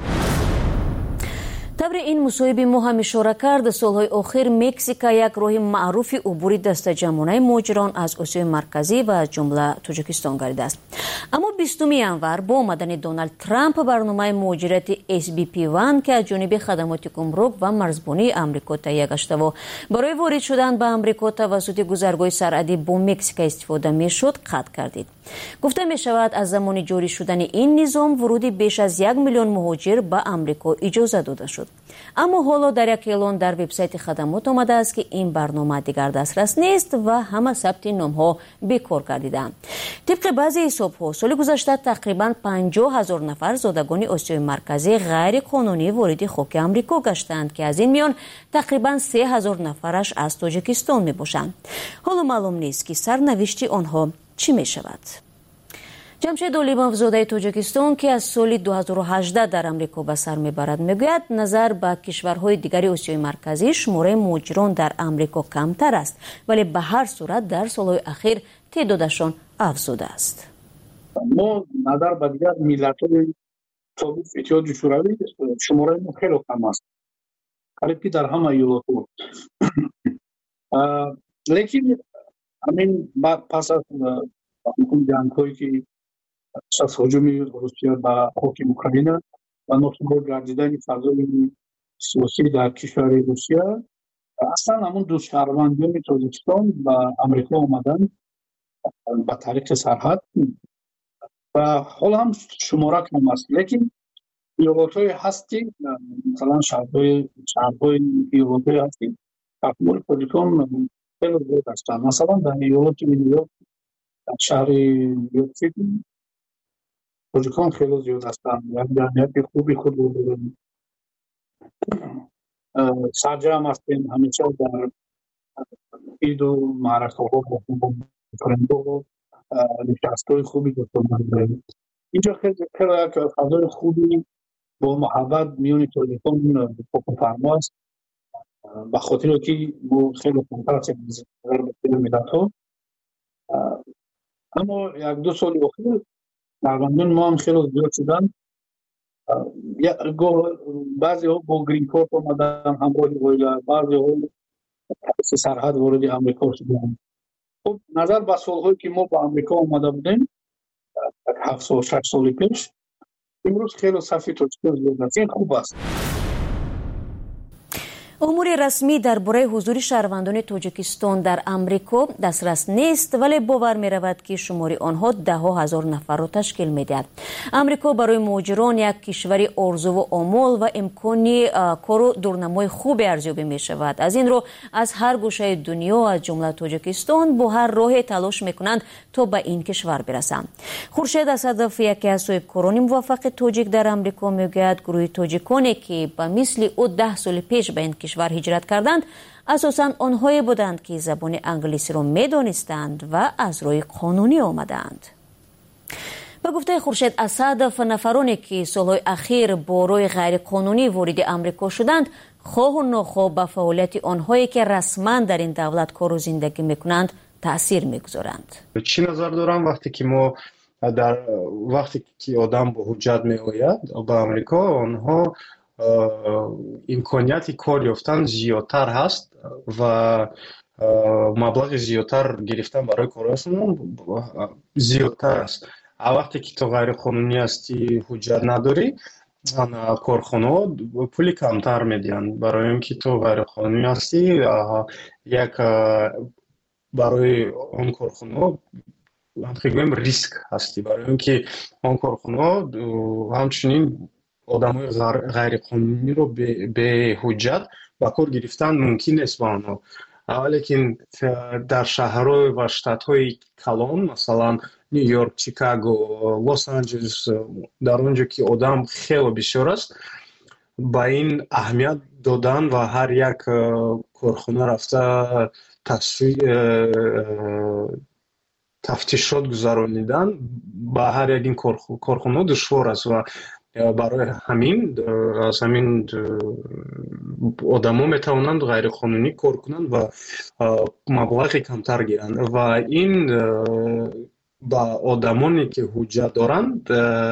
табри ин мусоҳиби мо ҳам ишора кард, солҳои охир Мексика як роҳи маъруфи убури дастаҷамонаи муҳоҷирон аз Осиёи марказӣ ва аз ҷумла Тоҷикистон гардидааст. Аммо бистуми январ бо омадани Доналд Трамп барномаи муҳоҷирати эс би пи один ки аз ҷониби хадамоти гумрук ва марзбонии амрико таҳия гаштаву барои ворид шудан ба амрико тавассути гузаргоҳи сарҳадӣ бо Мексика истифода мешуд, қатъ гардид. гуфта мешавад аз замони ҷорӣ шудани ин низом вуруди беш аз як миллион муҳоҷир ба амрико иҷоза дода шуд. аммо ҳоло дар як эълон дар вебсайти хадамот омадааст ки ин барнома дигар дастрас нест ва ҳама сабти номҳо бекор гардидаанд. тибқи баъзе ҳисобҳо соли гузашта тақрибан панҷоҳ ҳазор нафар зодагони Осиёи марказӣ ғайриқонунӣ вориди хоки амрико гаштанд ки аз ин миён тақрибан се ҳазор нафараш аз Тоҷикистон мебошанд. ҳоло маълум нест ки сарнавишти онҳо чӣ мешавад. ҷамшед Олимовзодаи Тоҷикистон ки аз соли ду ҳазору ҳаждаҳ дар амрико ба сар мебарад мегӯяд назар ба кишварҳои дигари Осиёи марказӣ шумораи муҳоҷирон дар амрико камтар аст, вале ба ҳар сурат дар солҳои ахир теъдодашон афзудааст. мо назар ба дигар миллатҳои собиқ иттиҳоди шӯравӣ шумораи мо хеле кам аст, қариб ки дар ҳама иёлотҳо. лекин ҳамин пас аз ҷангҳое ки аз ҳуҷуми Русия ба хоки Украина ва носугор гардидани фазои сиёсӣ дар кишвари Русия, аслан ҳамун ду шаҳрвандони Тоҷикистон ба амрико омаданд ба тариқи сарҳад ва ҳол ҳам шумора кам аст. лекин иёлотҳое ҳаст ки масалан шаҳрҳои шаҳрҳои иёлотҳое ҳаст ки таҳвили Тоҷикон хеле зиёд ҳастанд. масалан дар иёлоти Ню-Йорк, дар шаҳри Ню-Йорк Сити тоҷикон хеле зиёд ҳастанд. як ҷамъияти хуби худ дорем. сарҷам ҳастем ҳамеша дар иду маъракаҳо френдҳо нишастҳои хуби дошта дорем. инҷо хеле як фазои хуби бо муҳаббат миёни тоҷикон фокуфармо аст, ба хотире ки мо хеле камтар ҳастем назар ба дигар миллатҳо. аммо як ду соли охир шаҳрвандони мо ҳам хеле зиёд шуданд. баъзеҳо бо грин корт омаданд ҳамроҳи оила, баъзеҳо тариқи сарҳад вориди амрико шуданд. хуб назар ба солҳое ки мо ба амрико омада будем ҳафт сол шаш соли пеш, имрӯз хеле сафи тоҷикон зиёд аст. ин хуб аст. умури расмӣ дар бораи ҳузури шаҳрвандони Тоҷикистон дар амрико дастрас нест, вале бовар меравад ки шумори онҳо даҳҳо ҳазор нафарро ташкил медиҳад. амрико барои муҳоҷирон як кишвари орзуву омол ва имкони кору дурнамои хубе арзёбӣ мешавад. аз ин рӯ аз ҳар гӯшаи дунё аз ҷумла Тоҷикистон бо ҳар роҳе талош мекунанд то ба ин кишвар бирасанд. хуршед асадов, яке аз соҳибкорони муваффақи тоҷик дар амрико, мегӯяд гурӯҳи тоҷиконе ки ба мисли ӯ даҳ соли пеш ба ин кишвар ҳиҷрат карданд, асосан онҳое буданд ки забони англисиро медонистанд ва аз роҳи қонунӣ омаданд. ба гуфтаи Хуршед Асадов, нафароне ки солҳои ахир бо роҳи ғайриқонунӣ вориди амрико шуданд, хоҳу нохоҳ ба фаъолияти онҳое ки расман дар ин давлат кору зиндагӣ мекунанд таъсир мегузоранд. чӣ назар дорам вақте ки мо дар вақте ки одам бо ҳуҷҷат меояд ба амрико, онҳо имконияти кор ёфтан зиёдтар ҳаст ва маблағи зиёдтар гирифтан барои корашон зиёдтар аст. а вақте ки то ғайриқонунӣ ҳастӣ, ҳуҷҷат надорӣ, корхонаҳо пули камтар медиҳанд, барои он ки то ғайриқонунӣ ҳастӣ, як барои он корхонаҳо гӯем риск ҳастӣ, барои он ки он корхонаҳо ҳамчунин одамои ғайриқонуниро беҳуҷҷат ба кор гирифтан мумкин нест ба онҳо. лекин дар шаҳрҳои ва штатҳои калон, масалан Нью-Йорк, Чикаго, Лос-Анҷелес, дар он ҷо ки одам хеле бисёр аст, ба ин аҳамият додан ва ҳар як корхона рафта тафтишот гузаронидан ба ҳар як ин корхонаҳо душвор аст ва барои ҳамин аз ҳамин одамо метавонанд ғайриқонунӣ кор кунанд ва маблағи камтар гиранд ва ин ба одамоне ки ҳуҷҷат доранд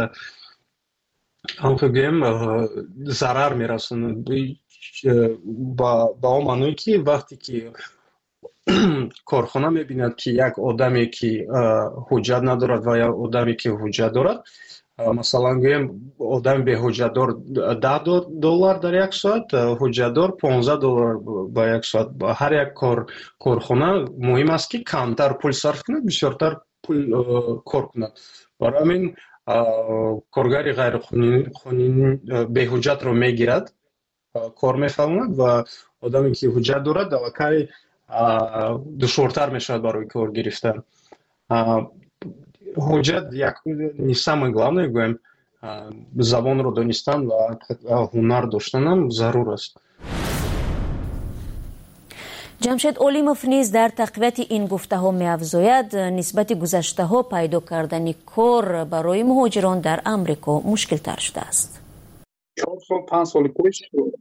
ҳамчун гӯем зарар мерасонад ба он маъное ки вақте ки корхона мебинад ки як одаме ки ҳуҷҷат надорад ва як одаме ки ҳуҷҷат дорад, масалан гӯем одами беҳуҷҷатдор даҳ доллар дар як соат, ҳуҷҷатдор понздаҳ доллар ба як соат. Ҳар як корхона муҳим аст ки камтар пул сарф кунад, бисёртар пул кор кунад. Барои ҳамин коргари ғайриқонунӣ беҳуҷҷатро мегирад, кор мефаҳмад ва одаме ки ҳуҷҷат дорад аллакай душвортар мешавад барои кор гирифтан. ҳуҷҷат як самое главное гӯем забонро донистан ва ҳунар доштанам зарур аст. ҷамшед Олимов низ дар тақвияти ин гуфтаҳо меафзояд, нисбати гузаштаҳо пайдо кардани кор барои муҳоҷирон дар Амрико мушкилтар шудааст. чор сол панҷ соли пеш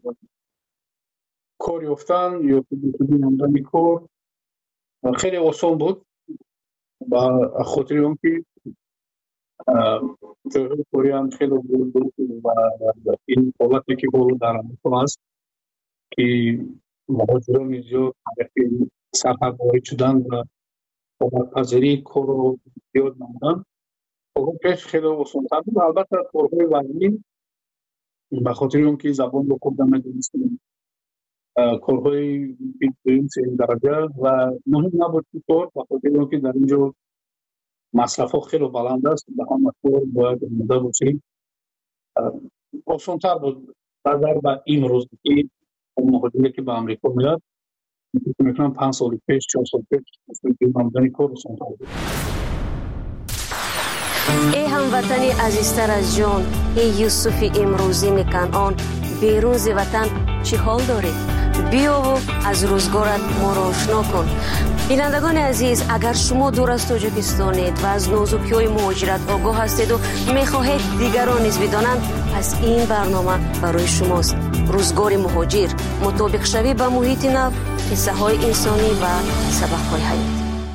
кор ёфтан ё намудани кор хеле осон буд, ба хотири он ки ҷойҳои кориам хеле буд ва ин ҳолате ки ҳоло дар Амрико аст ки муҳоҷирони зиёд тариқи сарҳад ворид шуданд ва омадпазирии корро зиёд намуданд. ҳоло пеш хеле осонтар буд. Албатта корҳои вазнин ба хотири он ки забонро хурда надонистем, корҳои дуюм сеюм дараҷа ва муҳим набуд ки кор ба хотири он ки дар ин ҷо масрафҳо хеле баланд аст, ба ҳама кор бояд омода бошем. Осонтар буд назар ба имрӯз ки муҳоҷире ки ба Амрико меяд, фикр мекунам панҷ соли пеш чор соли пеш намудани кор осонтар буд. эй ҳамватани азизтар аз ҷон, эй Юсуфи имрӯзини Канъон, берун зи ватан чӣ ҳол доред? биёву аз рӯзгорат моро ошно кун. бинандагони азиз, агар шумо дур аз Тоҷикистонед ва аз нозукиҳои муҳоҷират огоҳ ҳастеду мехоҳед дигарон низ бидонанд, пас ин барнома барои шумост. рӯзгори муҳоҷир, мутобиқшавӣ ба муҳити нав, қиссаҳои инсонӣ ва сабақҳои ҳаёт.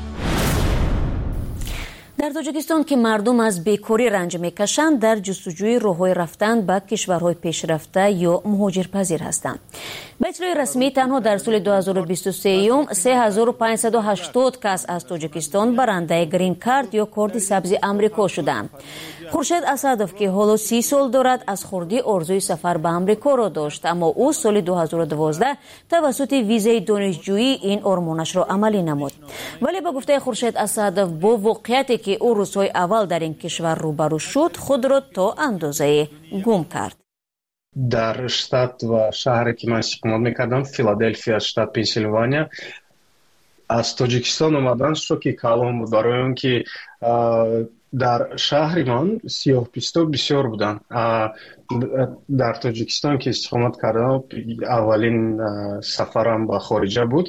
дар Тоҷикистон ки мардум аз бекорӣ ранҷ мекашанд, дар ҷустуҷӯи роҳҳои рафтан ба кишварҳои пешрафта ё муҳоҷирпазир ҳастанд. ба иттилои расмӣ танҳо дар соли ду ҳазору бисту сеюм се ҳазору панҷсаду ҳаштод кас аз Тоҷикистон барандаи грин кард ё корди сабзи Амрико шуданд. Хуршед Асадов ки ҳоло си сол дорад, аз хурдӣ орзуи сафар ба Амрикоро дошт, аммо ӯ соли ду ҳазору дувоздаҳ тавассути визаи донишҷӯӣ ин ормонашро амалӣ намуд. вале ба гуфтаи Хуршед Асадов, бо воқеияте ки ӯ рӯзҳои аввал дар ин кишвар рӯбарӯ шуд, худро то андозае гум кард. дар штат ва шаҳре ки ман иstiqomат мекардам, Филадельфия, штат Пенсильвания, аз Тоҷикистон омадан шоки калон буд, барои он ки дар шаҳри ман сиёҳпӯсто бисёр буданд. дар Тоҷикистон ки иstiqomат кардам, аввалин сафарам ба хориҷа буд.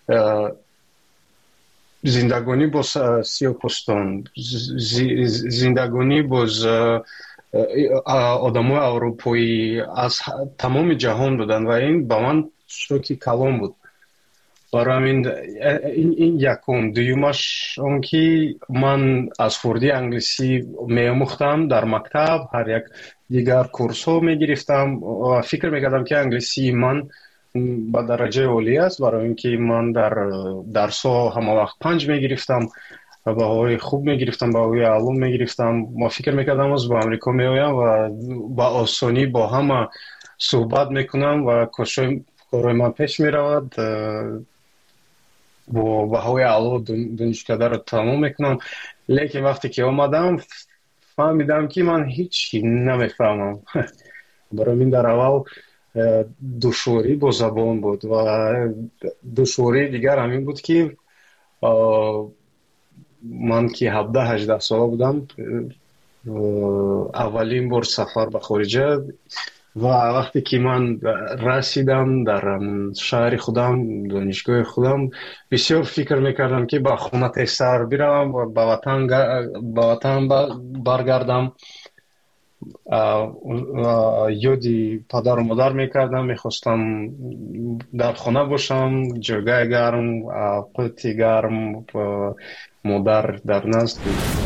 зиндагонӣ бо сиёҳпӯстон, зиндагонӣ бо одамои аврупоӣ аз тамоми ҷаҳон буданд ва ин ба ман шоки калон буд. барои ҳамин ин якум. дуюмаш он ки ман аз хурдии англисӣ меомӯхтам дар мактаб, ҳар як дигар курсҳо мегирифтам ва фикр мекардам ки англисии ман ба дараҷаи олӣ аст, барои ин ки ман дар дарсҳо ҳамавақт панҷ мегирифтам, баҳои хуб мегирифтам, баҳои аъло мегирифтам. ма фикр мекардам аз ба Амрико меоям ва ба осонӣ бо ҳама суҳбат мекунам ва корои ман пеш меравад, бо баҳои аъло донишкадаро тамом мекунам. лекин вақте ки омадам, фаҳмидам ки ман ҳичи намефаҳмам. барои ин дар аввал душворӣ бо забон буд ва душвории дигар ҳамин буд ки ман ки ҳабдаҳ ҳаждаҳ сола будам, аввалин бор сафар ба хориҷа ва вақте ки ман расидам дар шаҳри худам, донишгоҳи худам, бисёр фикр мекардам ки ба хона тезтар биравам ва ба ватан баргардам. ёди падару модар мекардам, мехостам дар хона бошам, ҷойгоҳи гарм, қӯти гарм, модар дар назд.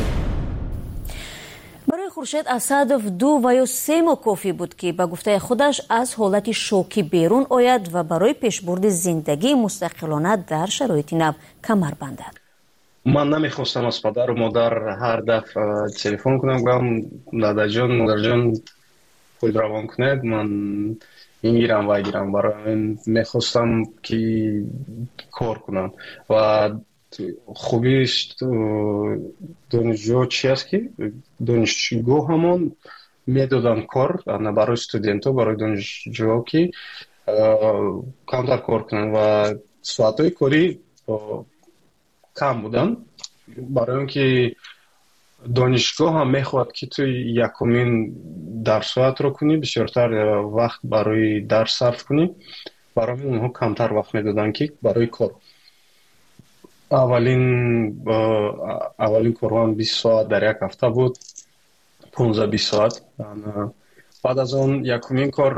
барои хуршед асадов ду ва ё се моҳ кофӣ буд ки ба гуфтаи худаш аз ҳолати шокӣ берун ояд ва барои пешбурди зиндагии мустақилона дар шароити нав камар бандад. ман намехостам аз падару модар ҳар дафъа телефон кунам, гӯям дадаҷон, модарҷон, хӯд равон кунед, ман ин гирам вай гирам. барои ин мехостам ки кор кунам ва хубиш донишҷӯ чи аст ки донишгоҳ ҳамон медоданд кор барои студентҳо, барои донишҷӯҳо ки камтар кор кунанд ва соатҳои корӣ кам буданд, барои он ки донишгоҳ ҳам мехоҳад ки ту якумин дарсоатро кунӣ, бисёртар вақт барои дарс сарф кунӣ. барои онҳо камтар вақт медоданд ки барои кор. аввалин аввалин корҳоам бист соат дар як ҳафта буд, понздаҳ бист соат. баъд аз он якумин кор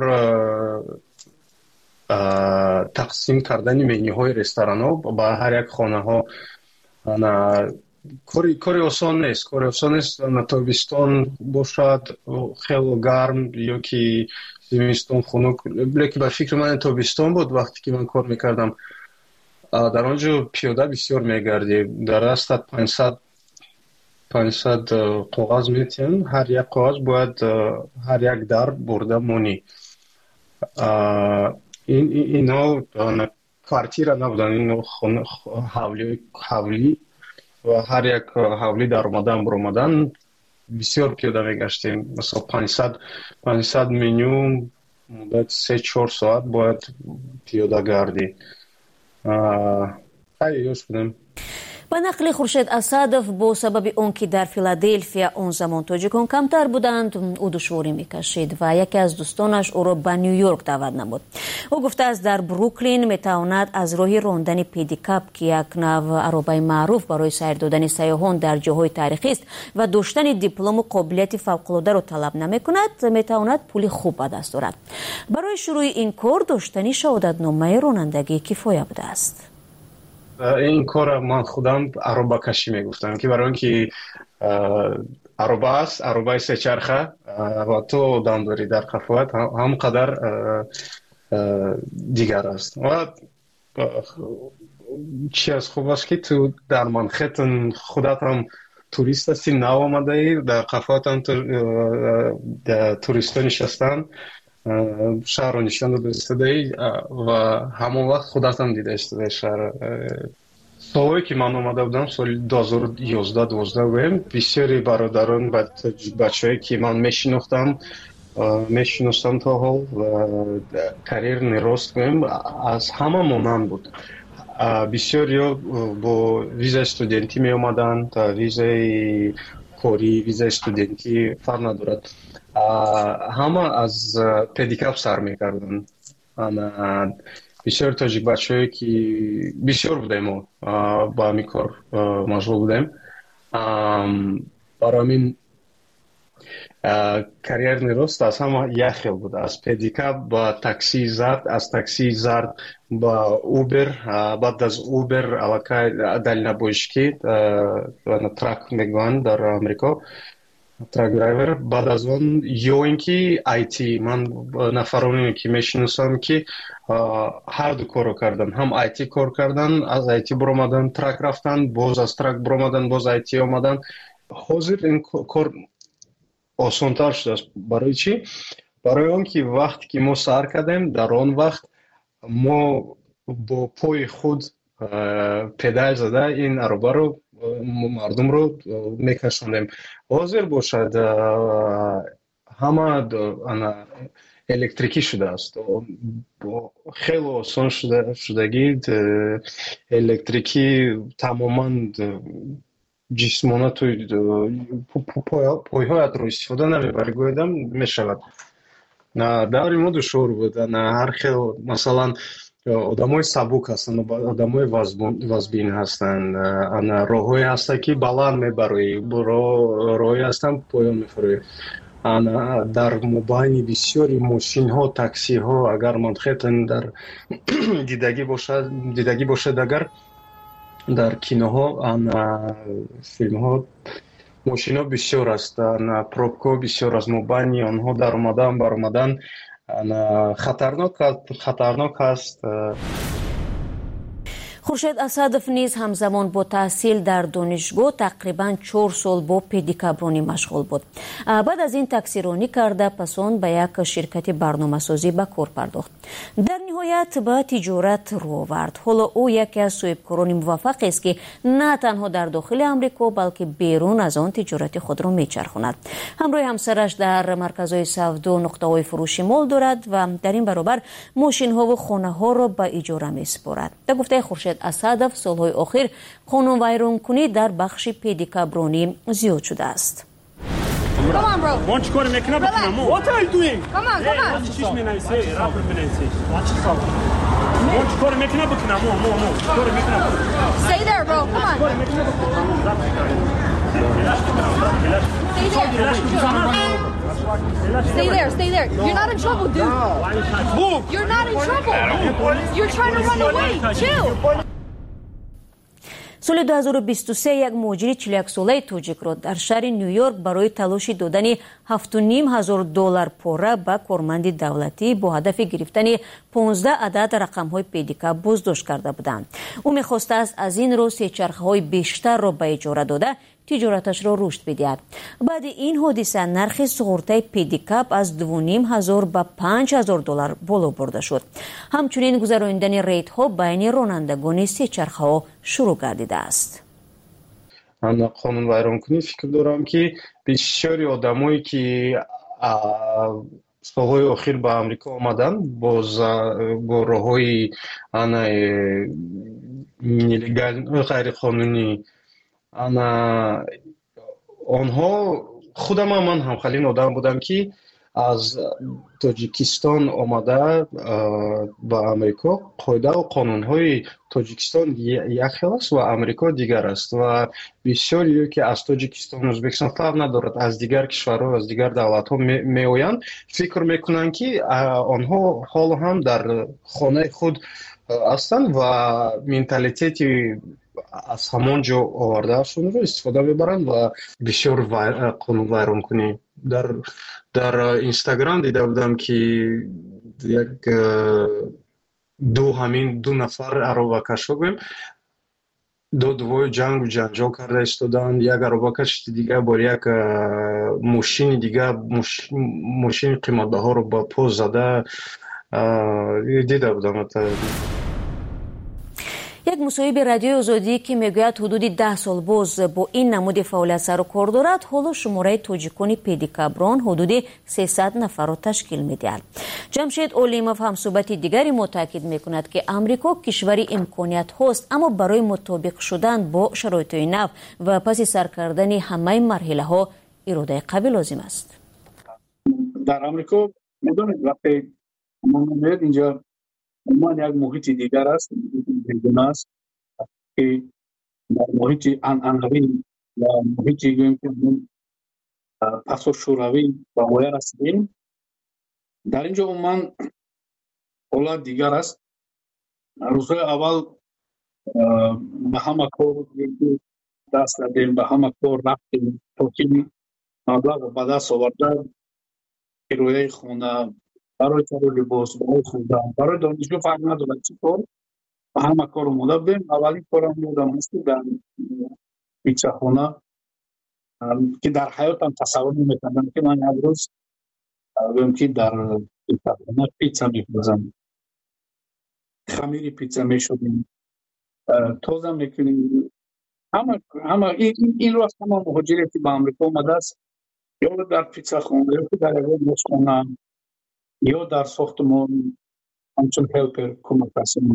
тақсим кардани менюҳои ресторанҳо ба ҳар як хонаҳо. кори кори осон нест, кори осон нест. тобистон бошад хело гарм ё ки зимистон хунук, лекин ба фикри ман тобистон буд вақте ки ман кор мекардам. дар он ҷо пиёда бисёр мегардӣ, дар дастат панҷсад коғаз метиҳанд, ҳар як коғаз бояд ҳар як дар бурда монӣ. ино квартира набуданд, ино ҳавлӣ ва ҳар як ҳавлӣ дар омадан биромадан бисёр пиёда мегаштем. масалан панҷсад панҷсад меню муддати се чор соат бояд пиёда гардӣ. хай ёш будем. ба нақли хуршед асадов, бо сабаби он ки дар филаделфия он замон тоҷикон камтар буданд, ӯ душворӣ мекашид ва яке аз дӯстонаш ӯро ба Нью-Йорк даъват намуд. ӯ гуфтааст дар Бруклин метавонад аз роҳи рондани педикап, ки як нав аробаи маъруф барои сайр додани сайёҳон дар ҷойҳои тарихист ва доштани диплому қобилияти фавқулодаро талаб намекунад, метавонад пули хуб ба даст орад. барои шурӯи ин кор доштани шаҳодатномаи ронандагӣ кифоя будааст. این کار من خودم عربه کشی میگفتم که برای اینکه عربه است، عربه سه چرخه و تو دم داری در قفوت هم قدر دیگر است. و چی از خوب است که تو در منخیتن خودت هم توریست هستی، نو آمده ای، در قفوت هم توریست ها نشستن، شهر رو نشان داده ای و همون وقت خودت هم دیده اشتده شهر. سالهایی که من اومده بودم سال دو هزار و یازده دوازده بودم، بسیاری برادران بچه هایی که من میشناختم میشناختم تا حال و کریر نراست بودم از همه مانند بود. بسیاری با ویزای استودنتی می اومدن، تا ویزای کاری، ویزای استودنتی فرق ندارد. همه از پدیکاپ سر میکردن. بسیار تاجیک بچه‌ای که بسیار بودیم و با همین کار مشغول بودیم. برای همین کریر نیروست از همه یک خیل بود، از پدیکاپ با تاکسی زرد، از تاکسی زرد با اوبر، بعد از اوبر علاقه دلنبوشکی ترک میگویند در امریکا، ترک درایور. بعد از اون یا اینکه آیتی، من نفرانی که میشناسم که هر دو کارو کردن، هم آیتی کار کردن، از آیتی برآمدن ترک رفتن، باز از ترک برآمدن باز آیتی آمدن. حاضر این کار آسان‌تر شده است. برای چی؟ برای اون که وقتی که ما سر کردیم در آن وقت ما با پای خود پدال زده این عربه رو مردم رو میکشوندیم. حاضر باشد همه الکتریکی شده است، خیلی آسان شده شدگی الکتریکی تماما جسمانه توی پایهایت رو استفاده نمیبری گویدم میشود. داری ما دشوار بود. هر خیلی مثلا آدمای سبک هستن، آدمای وزبین هستن، راههایی هستن که بلند میبری، راههایی هستن پایان میفروی. дар мобайни бисёри мошинҳо, таксиҳо, агар манхетан дар дидагӣ бошад, дидагӣ бошад агар дар киноҳо, филмҳо мошинҳо бисёр аст, пробкаҳо бисёр аст, мобайни онҳо дар омадан баромадан хатарнок хатарнок аст. хуршед асадов низ ҳамзамон бо таҳсил дар донишгоҳ тақрибан чор сол бо педикабронӣ машғул буд. баъд аз ин таксиронӣ карда, пас он ба як ширкати барномасозӣ ба кор пардохт. дар ниҳоят ба тиҷорат рӯ овард. ҳоло ӯ яке аз соҳибкорони муваффақест, ки на танҳо дар дохили амрико, балки берун аз он тиҷорати худро мечархонад. ҳамроҳи ҳамсараш дар марказҳои савдо нуқтаҳои фурӯши мол дорад ва дар ин баробар мошинҳову хонаҳоро ба иҷора месупорад. дар гуфтаи хуршед асадов, солҳои охир қонунвайронкунӣ дар бахши педикабронӣ зиёд шудааст. Come on, bro. What you going to make up? What are you doing? Come on, come on. Teach me now, say, rapper Benensi. Watch yourself. What you going to make up? Mo, mo, mo. Go to make up. Stay there, bro. Come on. Stay there, stay there. You're not in trouble, dude. Move. You're not in trouble. You're trying to run away. Chill. соли ду ҳазору бисту се як муҳоҷири чилу як солаи тоҷикро дар шаҳри Нью-Йорк барои талоши додани ҳафту ним ҳазор доллар пора ба корманди давлатӣ бо ҳадафи гирифтани понздаҳ адад рақамҳои педикаб боздошт карда буданд. ӯ мехостааст аз ин роҳ сечархаҳои бештарро ба иҷора дода тиҷораташро рушд бидиҳад. баъди ин ҳодиса нархи суғуртаи педикаб аз ду ним ҳазор ба панҷ ҳазор доллар боло бурда шуд. ҳамчунин гузарондани рейдҳо байни ронандагони сечархаҳо шурӯъ гардидааст. қонунвайронкунӣ фикр дорам, ки бисёри одамое ки солҳои охир ба амрико омаданд бо роҳҳои ғайриқонунӣ, ана онҳо, худам ман ҳам халин одам будам, ки аз Тоҷикистон омада ба Амрико. қоидау қонунҳои Тоҷикистон як хел аст ва Амрико дигар аст ва бисёриё ки аз Тоҷикистон, Ӯзбекистон фарқ надорад, аз дигар кишварҳо, аз дигар давлатҳо меоянд, фикр мекунанд, ки онҳо ҳоло ҳам дар хонаи худ ҳастанд ва менталитети аз ҳамон ҷо овардаашонро истифода мебаранд ва бисёр қонунвайронкунӣ. дар дар Инстаграм дида будам, ки як ду ҳамин ду нафар аробакашҳо гӯем додувои ҷангу ҷанҷол карда истоданд. Як аробакаш дигар бо як мошини дигар мошини қиматбаҳоро ба пост зада дида будам. як мусоҳиби радиои озодӣ, ки мегӯяд ҳудуди даҳ сол боз бо ин намуди фаъолият сару кор дорад, ҳоло шумораи тоҷикони педикаброн ҳудуди сесад нафарро ташкил медиҳад. ҷамшед олимов ҳамсӯҳбати дигари мо таъкид мекунад, ки амрико кишвари имкониятҳост, аммо барои мутобиқ шудан бо шароитҳои нав ва паси сар кардани ҳамаи марҳилаҳо иродаи қавӣ лозим аст. дар амрико медонед, вақте мо меояд инҷо, умуман як муҳити дигар аст, бегуна аст, ки дар муҳити анъанавӣ ва муҳити гӯем ки пасошӯравӣ ба воя расидем. дар ин ҷо умуман ҳолат дигар аст. рӯзҳои аввал ба ҳама кор даст дадем, ба ҳама кор рафтем, то ки маблағро ба даст оварда кирояи хона, барои каро либос, барои хӯрдан, барои донишгоҳ фарқ надорад чӣ кор, ба ҳама кор омода будем. аввалин корам ёдам аст, ки дар питсахона, ки дар ҳаётам тасаввур наметавонам, ки ман як рӯз гӯем ки дар питсахона питса мефурӯзам, хамири питса мешудем, тоза мекунем. ҳама инро аст ҳама муҳоҷире ки ба амрико омадааст, ё дар питсахона, ё ки дар ягон ошхона, ё дар сохтмон ҳамчун ҳелпер кӯмакрасон,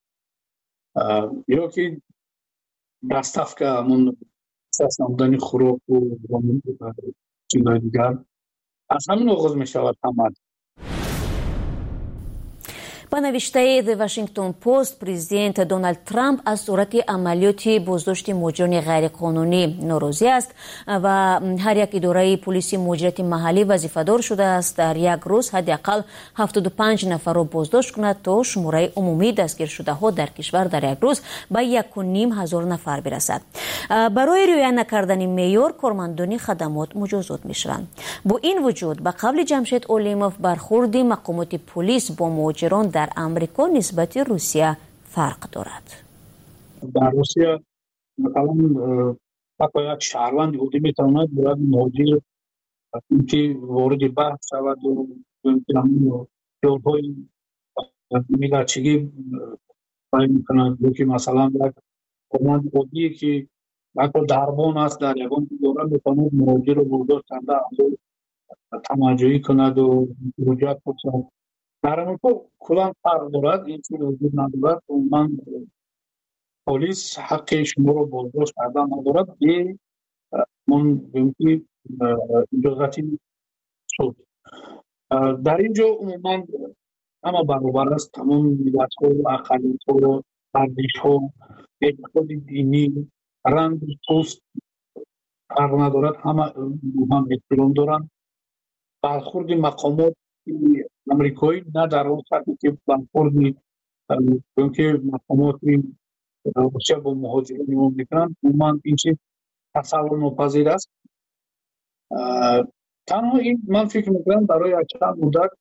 ё ки доставка ҳамон намудани хӯроку чизои дигар. аз ҳамин оғоз мешавад ҳама. ба навиштаи The Washington Post президент Дональд Трамп аз сурати амалиёти боздошти муҳоҷирони ғайриқонунӣ норозӣ аст ва ҳар як идораи полиси муҳоҷирати маҳаллӣ вазифадор шудааст дар як рӯз ҳадди ақал ҳафтоду панҷ нафарро боздошт кунад то шумораи умумии дастгиршудаҳо дар кишвар дар як рӯз ба яку ним ҳазор нафар бирасад. барои риоя накардани меъёр кормандони хадамот муҷозот мешаванд. бо ин вуҷуд ба қавли Ҷамшед Олимов бархурди мақомоти полис бо муҳоҷирон дар амрико нисбати Русия фарқ дорад. дар Русия مثلا حتی یک شهروند یهودی میتواند باید مهاجر که وارد بحث شود و جلهای میلچگی باید میکند که مثلا یک کماند یهودی که حتی دربان است در یکان دوره میتواند مهاجر رو برداشت کرده تماجایی کند و رجوع کنند. در امریکا کلان فرق دارد، این چیز وجود ندارد و من پلیس حق شما رو بازداشت کردن ندارد به من بینی اجازتی شد. در اینجا عموما همه برابر است، تمام ملت ها و اقلیت ها و ارزش ها اعتقاد دینی رنگ پوست فرق ندارد، همه هم احترام دارند. برخورد مقامات امریکایی نه در اون سطحی که برخورد که مقامات روسیه با مهاجرین عموم میکنند عموما این چیز تصور ناپذیر است. تنها این من فکر میکنم برای چند مدت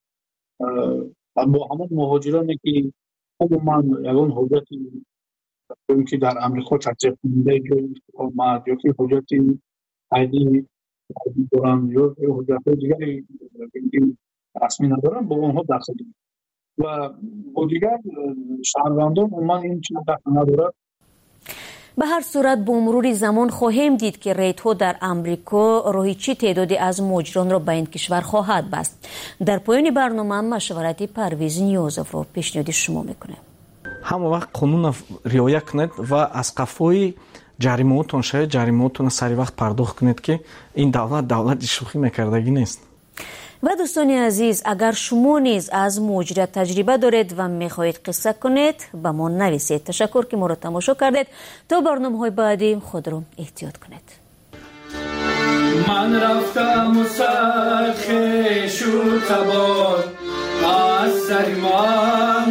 با همون مهاجرانی که عموما یگان حجتی که در امریکا تجزیه کننده جای اقامت یا که حجتی عیدی دارن یا حجت دیگری رسمی ندارن با اونها داخل و با دیگر شهروندان عموما این چیز داخل ندارد. به هر صورت با مرور زمان خواهیم دید که ریت‌ها در امریکا راهی چی تعدادی از مهاجران را به این کشور خواهد بست. در پایان برنامه مشورتی پرویز نیازов را پیشنهاد شما میکنه. همه وقت قانون رعایت کنید و از قفای جریمه‌تون شاید جریمه‌تون سری وقت پرداخت کنید که این دولت دولت شوخی میکردگی نیست. و دوستان عزیز اگر شما نیز از مهاجرت تجربه دارید و میخواهید قصه کنید با ما نویسید. تشکر که ما را تماشا کردید. تا برنامه‌های بعدی خود را احتیاط کنید. من رفتم و سرخش و تبار از سر من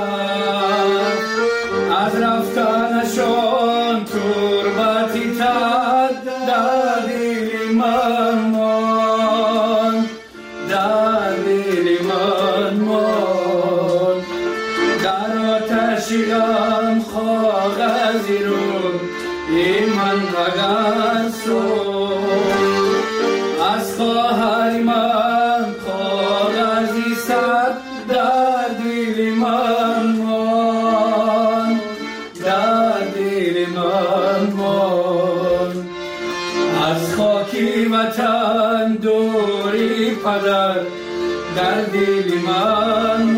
از رفتنشان تربتی تد در دل من در دل من من در آتشیم کاغذی رو ای من مگس از خواهر من کاغذی صد در دل من من در دل من من از خاکی وطن دوری پدر در دل من